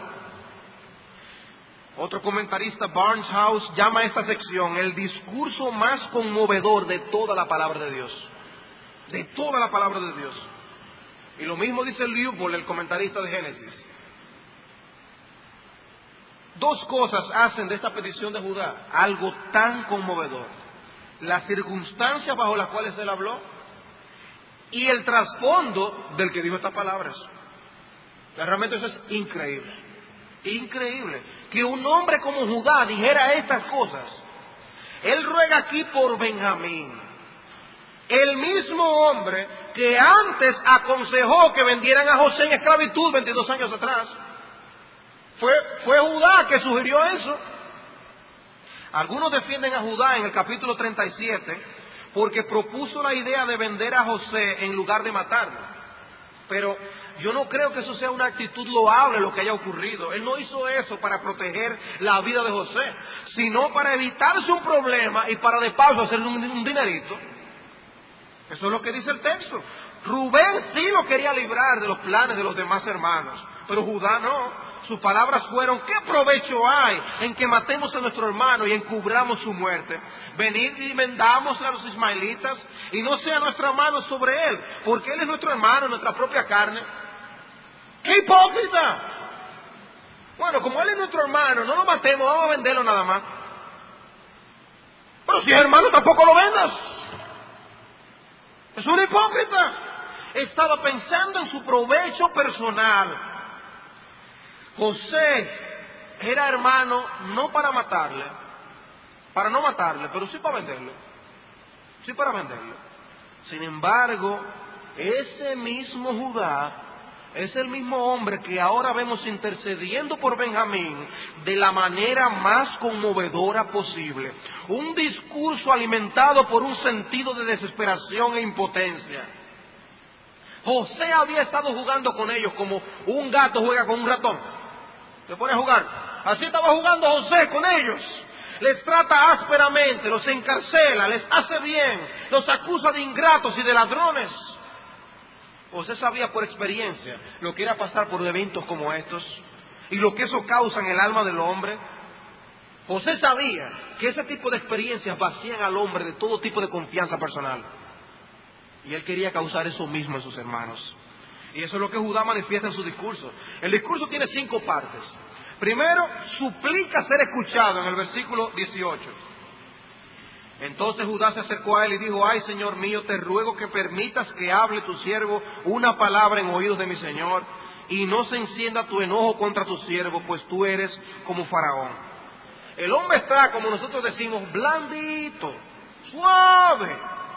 Otro comentarista, Barnes llama a esta sección el discurso más conmovedor de toda la palabra de Dios. De toda la palabra de Dios. Y lo mismo dice Leupold, el comentarista de Génesis. 2 cosas hacen de esta petición de Judá algo tan conmovedor: las circunstancias bajo las cuales él habló y el trasfondo del que dijo estas palabras. Realmente eso es increíble. Increíble que un hombre como Judá dijera estas cosas. Él ruega aquí por Benjamín, el mismo hombre que antes aconsejó que vendieran a José en esclavitud 22 años atrás. Fue Judá que sugirió eso. Algunos defienden a Judá en el capítulo 37 porque propuso la idea de vender a José en lugar de matarlo. Pero yo no creo que eso sea una actitud loable lo que haya ocurrido. Él no hizo eso para proteger la vida de José, sino para evitarse un problema y para de paso hacerle un dinerito. Eso es lo que dice el texto. Rubén sí lo quería librar de los planes de los demás hermanos, pero Judá no. Sus palabras fueron: ¿qué provecho hay en que matemos a nuestro hermano y encubramos su muerte? Venid y vendamos a los ismaelitas y no sea nuestra mano sobre él, porque él es nuestro hermano, nuestra propia carne. ¡Qué hipócrita! Bueno, como él es nuestro hermano, no lo matemos, vamos a venderlo nada más. Pero si es hermano, tampoco lo vendas. Es un hipócrita. Estaba pensando en su provecho personal. José era hermano no para matarle, para no matarle, pero sí para venderle. Sí para venderle. Sin embargo, ese mismo Judá es el mismo hombre que ahora vemos intercediendo por Benjamín de la manera más conmovedora posible. Un discurso alimentado por un sentido de desesperación e impotencia. José había estado jugando con ellos como un gato juega con un ratón. Se pone a jugar. Así estaba jugando José con ellos. Les trata ásperamente, los encarcela, les hace bien, los acusa de ingratos y de ladrones. José sabía por experiencia lo que era pasar por eventos como estos y lo que eso causa en el alma del hombre. José sabía que ese tipo de experiencias vacían al hombre de todo tipo de confianza personal. Y él quería causar eso mismo en sus hermanos. Y eso es lo que Judá manifiesta en su discurso. El discurso tiene 5 partes. Primero, suplica ser escuchado en el versículo 18. Entonces Judá se acercó a él y dijo: ay, Señor mío, te ruego que permitas que hable tu siervo una palabra en oídos de mi Señor, y no se encienda tu enojo contra tu siervo, pues tú eres como Faraón. El hombre está, como nosotros decimos, blandito, suave.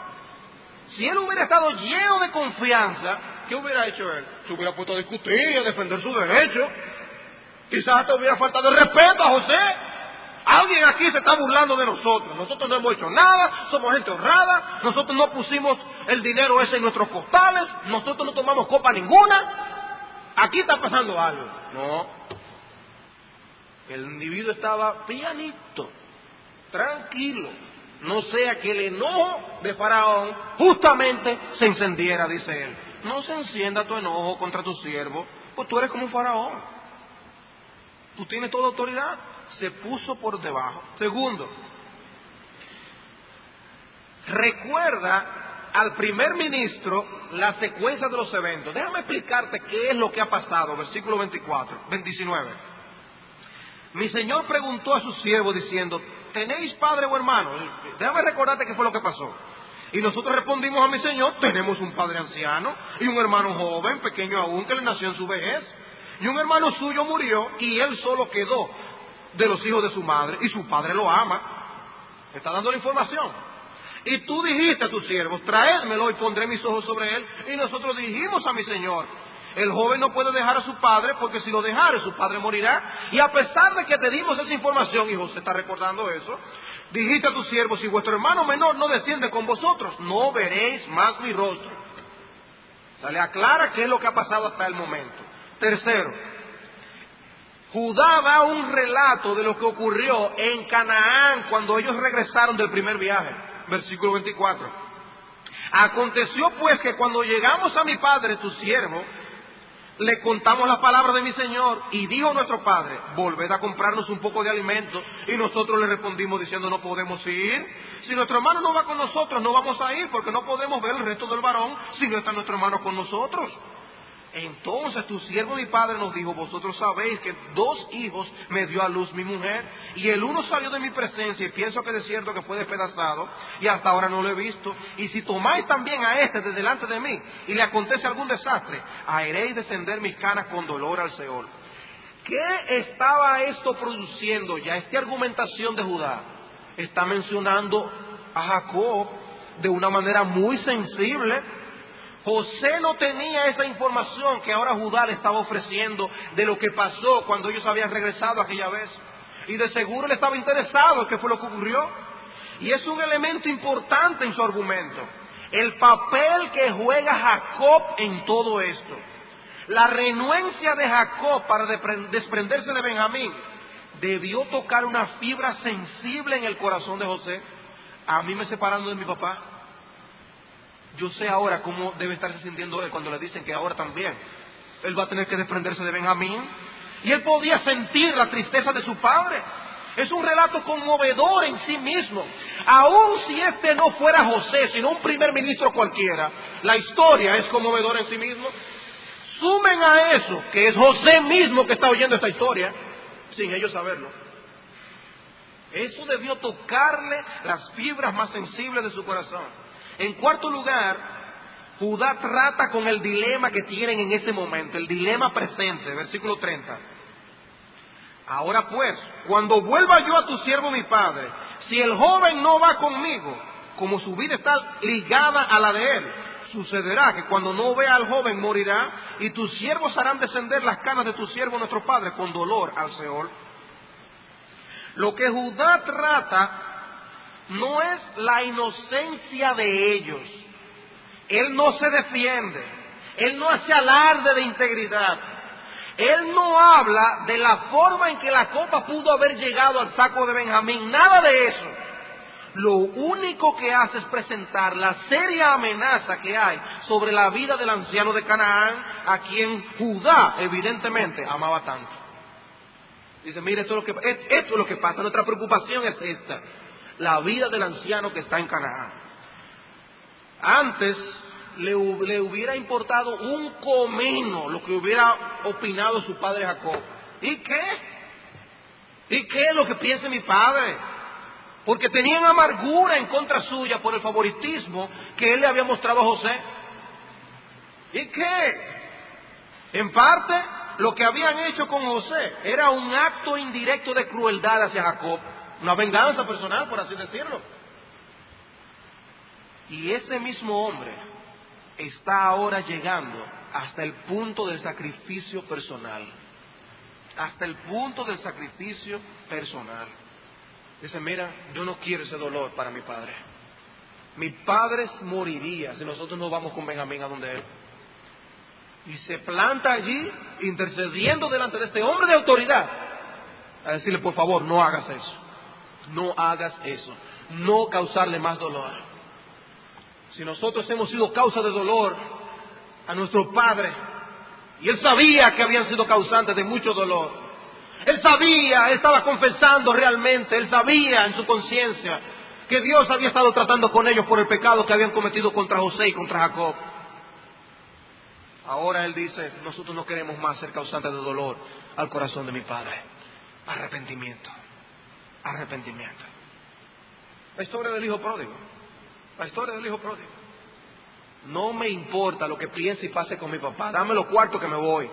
Si él hubiera estado lleno de confianza, ¿qué hubiera hecho él? Se hubiera puesto a discutir y a defender su derecho. Quizás hasta hubiera faltado el respeto a José. Alguien aquí se está burlando de nosotros. Nosotros no hemos hecho nada, somos gente honrada, nosotros no pusimos el dinero ese en nuestros costales, nosotros no tomamos copa ninguna. Aquí está pasando algo. No. El individuo estaba pianito, tranquilo. No sea que el enojo de Faraón justamente se encendiera, dice él. No se encienda tu enojo contra tu siervo, pues tú eres como un Faraón. Tú tienes toda autoridad. Se puso por debajo. Segundo, recuerda al primer ministro la secuencia de los eventos. Déjame explicarte qué es lo que ha pasado. Versículo 29. Mi señor preguntó a su siervo diciendo: ¿tenéis padre o hermano? Déjame recordarte qué fue lo que pasó. Y nosotros respondimos a mi señor: tenemos un padre anciano y un hermano joven, pequeño aún, que le nació en su vejez. Y un hermano suyo murió y él solo quedó de los hijos de su madre, y su padre lo ama. Está dando la información. Y tú dijiste a tus siervos: traédmelo y pondré mis ojos sobre él. Y nosotros dijimos a mi señor: el joven no puede dejar a su padre, porque si lo dejare su padre morirá. Y a pesar de que te dimos esa información, y José está recordando eso, dijiste a tus siervos: si vuestro hermano menor no desciende con vosotros, no veréis más mi rostro. O sea, le aclara qué es lo que ha pasado hasta el momento. Tercero, Judá da un relato de lo que ocurrió en Canaán cuando ellos regresaron del primer viaje. Versículo 24. Aconteció pues que cuando llegamos a mi padre, tu siervo, le contamos la palabra de mi señor, y dijo nuestro padre: volved a comprarnos un poco de alimento. Y nosotros le respondimos diciendo: no podemos ir. Si nuestro hermano no va con nosotros, no vamos a ir, porque no podemos ver el resto del varón si no está nuestro hermano con nosotros. Entonces tu siervo mi padre nos dijo: vosotros sabéis que 2 hijos me dio a luz mi mujer, y el uno salió de mi presencia, y pienso que de cierto que fue despedazado, y hasta ahora no lo he visto. Y si tomáis también a este de delante de mí, y le acontece algún desastre, haréis descender mis canas con dolor al Seol. ¿Qué estaba esto produciendo ya? Esta argumentación de Judá está mencionando a Jacob de una manera muy sensible. José no tenía esa información que ahora Judá le estaba ofreciendo de lo que pasó cuando ellos habían regresado aquella vez. Y de seguro le estaba interesado en qué fue lo que ocurrió. Y es un elemento importante en su argumento. El papel que juega Jacob en todo esto. La renuencia de Jacob para desprenderse de Benjamín debió tocar una fibra sensible en el corazón de José. A mí me separaron de mi papá. Yo sé ahora cómo debe estarse sintiendo él cuando le dicen que ahora también él va a tener que desprenderse de Benjamín. Y él podía sentir la tristeza de su padre. Es un relato conmovedor en sí mismo. Aun si este no fuera José, sino un primer ministro cualquiera, la historia es conmovedora en sí mismo. Sumen a eso que es José mismo que está oyendo esta historia, sin ellos saberlo. Eso debió tocarle las fibras más sensibles de su corazón. En cuarto lugar, Judá trata con el dilema que tienen en ese momento, el dilema presente, versículo 30. Ahora pues, cuando vuelva yo a tu siervo mi padre, si el joven no va conmigo, como su vida está ligada a la de él, sucederá que cuando no vea al joven morirá, y tus siervos harán descender las canas de tu siervo nuestro padre con dolor al Seol. Lo que Judá trata no es la inocencia de ellos. Él no se defiende, él no hace alarde de integridad, él no habla de la forma en que la copa pudo haber llegado al saco de Benjamín, nada de eso. Lo único que hace es presentar la seria amenaza que hay sobre la vida del anciano de Canaán, a quien Judá evidentemente amaba tanto. Dice, mire, esto es lo que pasa, nuestra preocupación es esta, la vida del anciano que está en Canaán. Antes le hubiera importado un comino lo que hubiera opinado su padre Jacob. ¿Y qué? ¿Y qué es lo que piensa mi padre? Porque tenían amargura en contra suya por el favoritismo que él le había mostrado a José. ¿Y qué? En parte, lo que habían hecho con José era un acto indirecto de crueldad hacia Jacob, una venganza personal, por así decirlo. Y ese mismo hombre está ahora llegando hasta el punto del sacrificio personal. Hasta el punto del sacrificio personal. Dice, mira, yo no quiero ese dolor para mi padre. Mi padre moriría si nosotros no vamos con Benjamín a donde él. Y se planta allí, intercediendo delante de este hombre de autoridad, a decirle, por favor, no hagas eso. No hagas eso. No causarle más dolor. Si nosotros hemos sido causa de dolor a nuestro padre, y él sabía que habían sido causantes de mucho dolor, él sabía, él estaba confesando realmente, él sabía en su conciencia que Dios había estado tratando con ellos por el pecado que habían cometido contra José y contra Jacob. Ahora él dice, nosotros no queremos más ser causantes de dolor al corazón de mi padre. Arrepentimiento, arrepentimiento. La historia del hijo pródigo, la historia del hijo pródigo. No me importa lo que piense y pase con mi papá, dame los cuartos que me voy.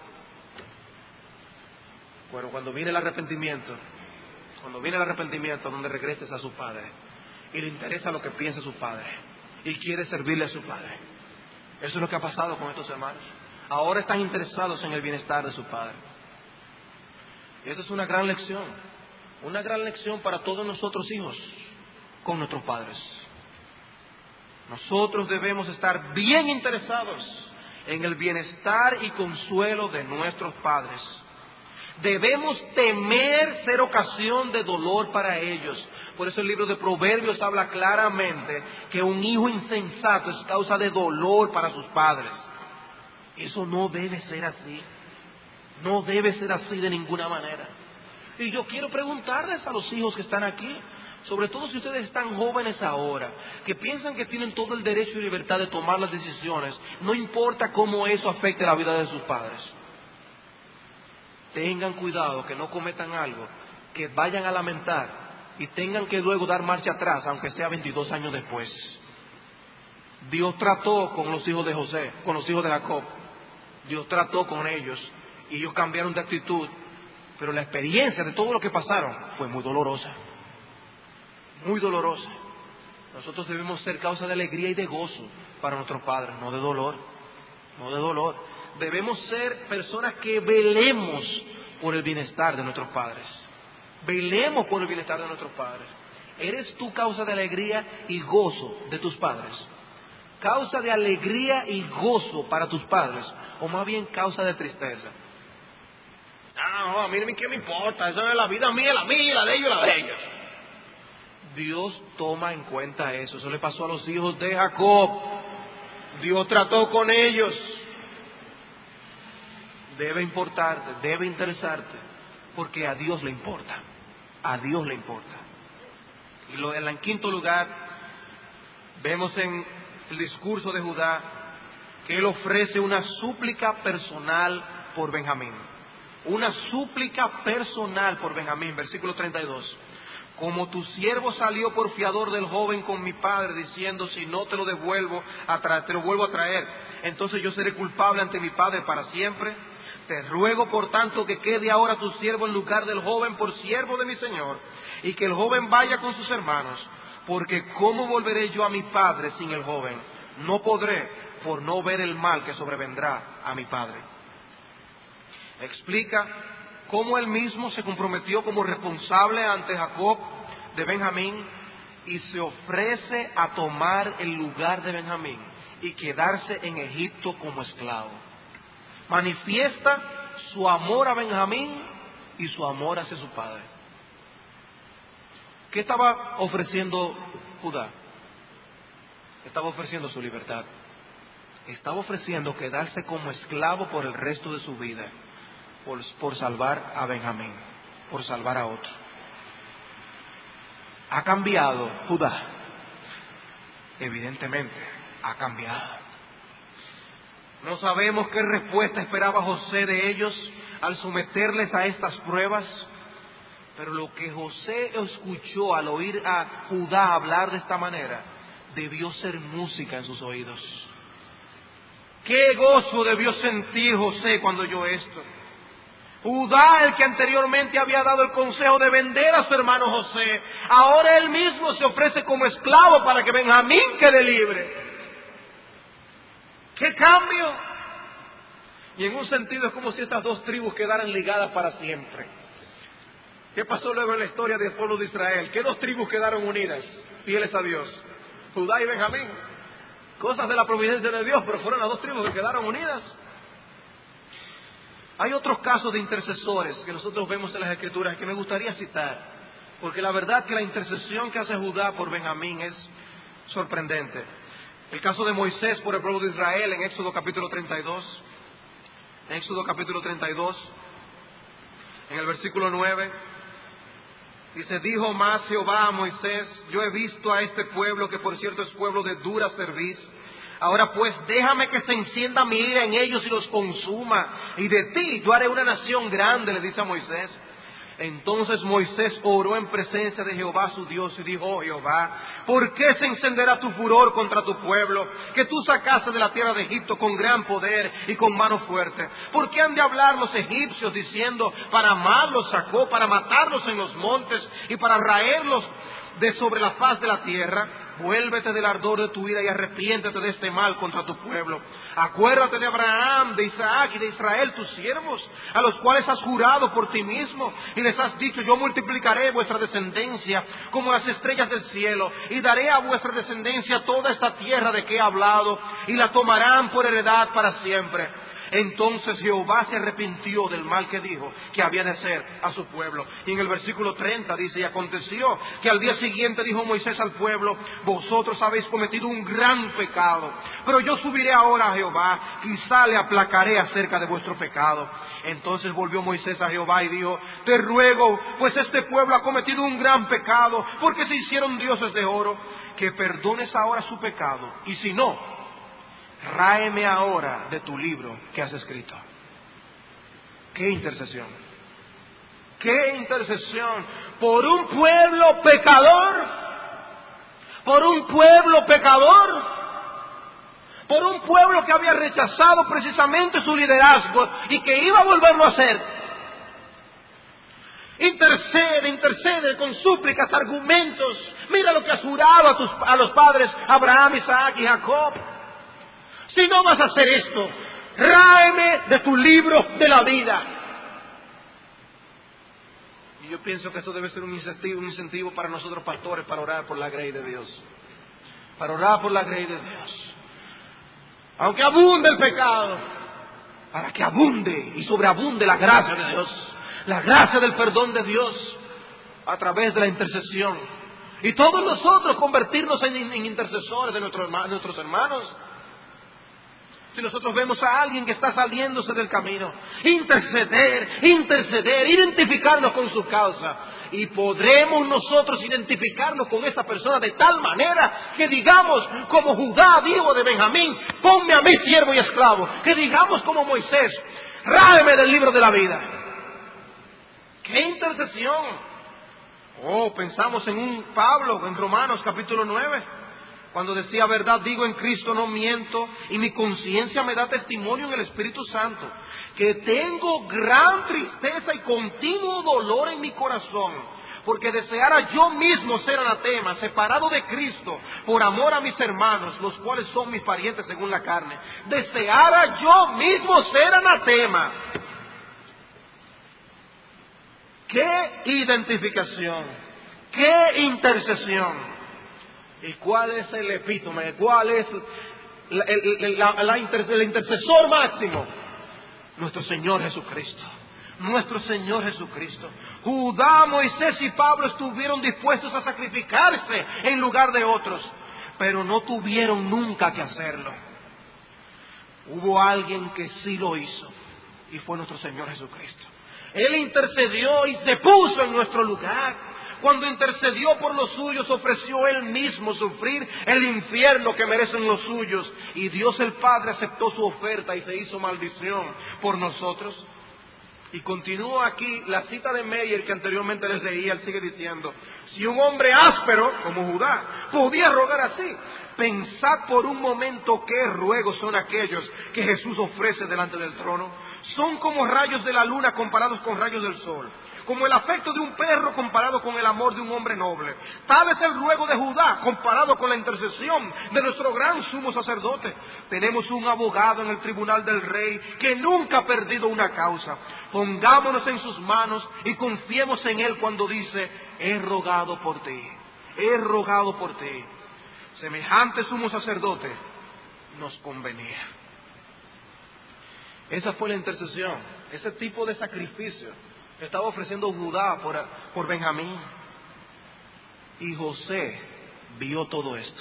Bueno, cuando viene el arrepentimiento, donde regreses a su padre y le interesa lo que piensa su padre y quiere servirle a su padre. Eso es lo que ha pasado con estos hermanos. Ahora están interesados en el bienestar de su padre. Y esa es una gran lección para todos nosotros hijos con nuestros padres. Nosotros debemos estar bien interesados en el bienestar y consuelo de nuestros padres. Debemos temer ser ocasión de dolor para ellos. Por eso el libro de Proverbios habla claramente que un hijo insensato es causa de dolor para sus padres. Eso no debe ser así. No debe ser así de ninguna manera. Y yo quiero preguntarles a los hijos que están aquí, sobre todo si ustedes están jóvenes ahora, que piensan que tienen todo el derecho y libertad de tomar las decisiones, no importa cómo eso afecte la vida de sus padres. Tengan cuidado que no cometan algo que vayan a lamentar y tengan que luego dar marcha atrás, aunque sea 22 años después. Dios trató con los hijos de José, con los hijos de Jacob. Dios trató con ellos y ellos cambiaron de actitud, pero la experiencia de todo lo que pasaron fue muy dolorosa. Muy dolorosa. Nosotros debemos ser causa de alegría y de gozo para nuestros padres, no de dolor. No de dolor. Debemos ser personas que velemos por el bienestar de nuestros padres. Velemos por el bienestar de nuestros padres. ¿Eres tú causa de alegría y gozo de tus padres? ¿Causa de alegría y gozo para tus padres? ¿O más bien causa de tristeza? No, a mí qué me importa, esa es la vida mía, la mía, la de ellos, la de ellos. Dios toma en cuenta eso. Eso le pasó a los hijos de Jacob. Dios trató con ellos. Debe importarte, debe interesarte, porque a Dios le importa. A Dios le importa. Y en quinto lugar, vemos en el discurso de Judá que él ofrece una súplica personal por Benjamín. Una súplica personal por Benjamín, versículo 32. como tu siervo salió por fiador del joven con mi padre, diciendo, si no te lo devuelvo, te lo vuelvo a traer, entonces yo seré culpable ante mi padre para siempre. Te ruego, por tanto, que quede ahora tu siervo en lugar del joven por siervo de mi señor, y que el joven vaya con sus hermanos, porque ¿cómo volveré yo a mi padre sin el joven? No podré, por no ver el mal que sobrevendrá a mi padre. Explica cómo él mismo se comprometió como responsable ante Jacob de Benjamín y se ofrece a tomar el lugar de Benjamín y quedarse en Egipto como esclavo. Manifiesta su amor a Benjamín y su amor hacia su padre. ¿Qué estaba ofreciendo Judá? Estaba ofreciendo su libertad. Estaba ofreciendo quedarse como esclavo por el resto de su vida, por salvar a Benjamín, por salvar a otro. ¿Ha cambiado Judá? Evidentemente, ha cambiado. No sabemos qué respuesta esperaba José de ellos al someterles a estas pruebas, pero lo que José escuchó al oír a Judá hablar de esta manera, debió ser música en sus oídos. ¡Qué gozo debió sentir José cuando oyó esto! Judá, el que anteriormente había dado el consejo de vender a su hermano José, ahora él mismo se ofrece como esclavo para que Benjamín quede libre. ¡Qué cambio! Y en un sentido es como si estas dos tribus quedaran ligadas para siempre. ¿Qué pasó luego en la historia del pueblo de Israel? ¿Qué dos tribus quedaron unidas, fieles a Dios? Judá y Benjamín. Cosas de la providencia de Dios, pero fueron las dos tribus que quedaron unidas. Hay otros casos de intercesores que nosotros vemos en las Escrituras que me gustaría citar, porque la verdad que la intercesión que hace Judá por Benjamín es sorprendente. El caso de Moisés por el pueblo de Israel en Éxodo capítulo 32. En Éxodo capítulo 32, en el versículo 9, dice, dijo más Jehová a Moisés, yo he visto a este pueblo, que por cierto es pueblo de dura cerviz. Ahora pues déjame que se encienda mi ira en ellos y los consuma, y de ti yo haré una nación grande, le dice a Moisés. Entonces Moisés oró en presencia de Jehová su Dios y dijo, oh Jehová, ¿por qué se encenderá tu furor contra tu pueblo, que tú sacaste de la tierra de Egipto con gran poder y con mano fuerte? ¿Por qué han de hablar los egipcios diciendo, para mal los sacó, para matarlos en los montes y para raerlos de sobre la faz de la tierra? Vuélvete del ardor de tu ira y arrepiéntete de este mal contra tu pueblo. Acuérdate de Abraham, de Isaac y de Israel, tus siervos, a los cuales has jurado por ti mismo, y les has dicho, yo multiplicaré vuestra descendencia como las estrellas del cielo, y daré a vuestra descendencia toda esta tierra de que he hablado, y la tomarán por heredad para siempre. Entonces Jehová se arrepintió del mal que dijo que había de hacer a su pueblo. Y en el versículo 30 dice, y aconteció que al día siguiente dijo Moisés al pueblo, vosotros habéis cometido un gran pecado, pero yo subiré ahora a Jehová, quizá le aplacaré acerca de vuestro pecado. Entonces volvió Moisés a Jehová y dijo, te ruego, pues este pueblo ha cometido un gran pecado, porque se hicieron dioses de oro, que perdones ahora su pecado, y si no, ráeme ahora de tu libro que has escrito. ¡Qué intercesión! ¡Qué intercesión! Por un pueblo pecador, por un pueblo pecador, por un pueblo que había rechazado precisamente su liderazgo y que iba a volverlo a hacer. Intercede con súplicas, argumentos. Mira lo que has jurado a los padres Abraham, Isaac y Jacob. Si no vas a hacer esto, ráeme de tu libro de la vida. Y yo pienso que esto debe ser un incentivo para nosotros pastores, para orar por la gracia de Dios. Para orar por la gracia de Dios. Aunque abunde el pecado, para que abunde y sobreabunde la gracia de Dios. La gracia del perdón de Dios a través de la intercesión. Y todos nosotros convertirnos en intercesores de nuestros hermanos. Si nosotros vemos a alguien que está saliéndose del camino, interceder, identificarnos con su causa, y podremos nosotros identificarnos con esa persona de tal manera que digamos como Judá dijo de Benjamín, ponme a mí siervo y esclavo, que digamos como Moisés, ráeme del libro de la vida. ¡Qué intercesión! Oh, pensamos en un Pablo en Romanos capítulo 9, cuando decía: verdad digo en Cristo, no miento, y mi conciencia me da testimonio en el Espíritu Santo, que tengo gran tristeza y continuo dolor en mi corazón, porque deseara yo mismo ser anatema, separado de Cristo, por amor a mis hermanos, los cuales son mis parientes según la carne. Deseara yo mismo ser anatema. ¡Qué identificación! ¡Qué intercesión! ¿Y cuál es el epítome? ¿Cuál es el intercesor máximo? Nuestro Señor Jesucristo. Nuestro Señor Jesucristo. Judá, Moisés y Pablo estuvieron dispuestos a sacrificarse en lugar de otros, pero no tuvieron nunca que hacerlo. Hubo alguien que sí lo hizo, y fue nuestro Señor Jesucristo. Él intercedió y se puso en nuestro lugar. Cuando intercedió por los suyos, ofreció Él mismo sufrir el infierno que merecen los suyos. Y Dios el Padre aceptó su oferta y se hizo maldición por nosotros. Y continúa aquí la cita de Meyer que anteriormente les leía. Él sigue diciendo: si un hombre áspero, como Judá, podía rogar así, pensad por un momento qué ruegos son aquellos que Jesús ofrece delante del trono. Son como rayos de la luna comparados con rayos del sol, como el afecto de un perro comparado con el amor de un hombre noble. Tal es el ruego de Judá comparado con la intercesión de nuestro gran sumo sacerdote. Tenemos un abogado en el tribunal del rey que nunca ha perdido una causa. Pongámonos en sus manos y confiemos en él cuando dice: he rogado por ti, he rogado por ti. Semejante sumo sacerdote nos convenía. Esa fue la intercesión, ese tipo de sacrificio que estaba ofreciendo Judá por Benjamín. Y José vio todo esto.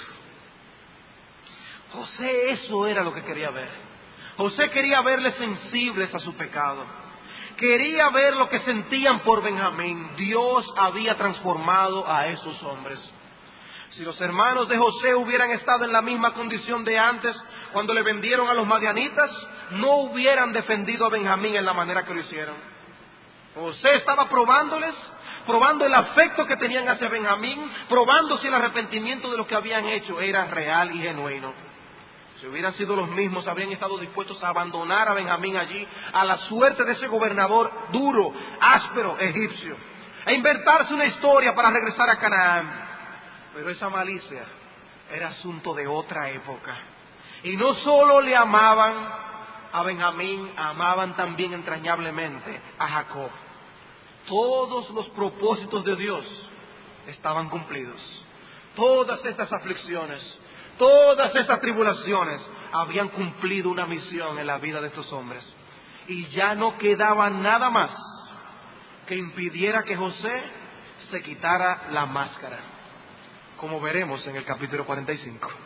José, eso era lo que quería ver. José quería verles sensibles a su pecado. Quería ver lo que sentían por Benjamín. Dios había transformado a esos hombres. Si los hermanos de José hubieran estado en la misma condición de antes, cuando le vendieron a los madianitas, no hubieran defendido a Benjamín en la manera que lo hicieron. José estaba probando el afecto que tenían hacia Benjamín, probando si el arrepentimiento de lo que habían hecho era real y genuino. Si hubieran sido los mismos, habrían estado dispuestos a abandonar a Benjamín allí, a la suerte de ese gobernador duro, áspero, egipcio, a inventarse una historia para regresar a Canaán. Pero esa malicia era asunto de otra época. Y no solo le amaban a Benjamín, amaban también entrañablemente a Jacob. Todos los propósitos de Dios estaban cumplidos. Todas estas aflicciones, todas estas tribulaciones habían cumplido una misión en la vida de estos hombres. Y ya no quedaba nada más que impidiera que José se quitara la máscara, como veremos en el capítulo 45.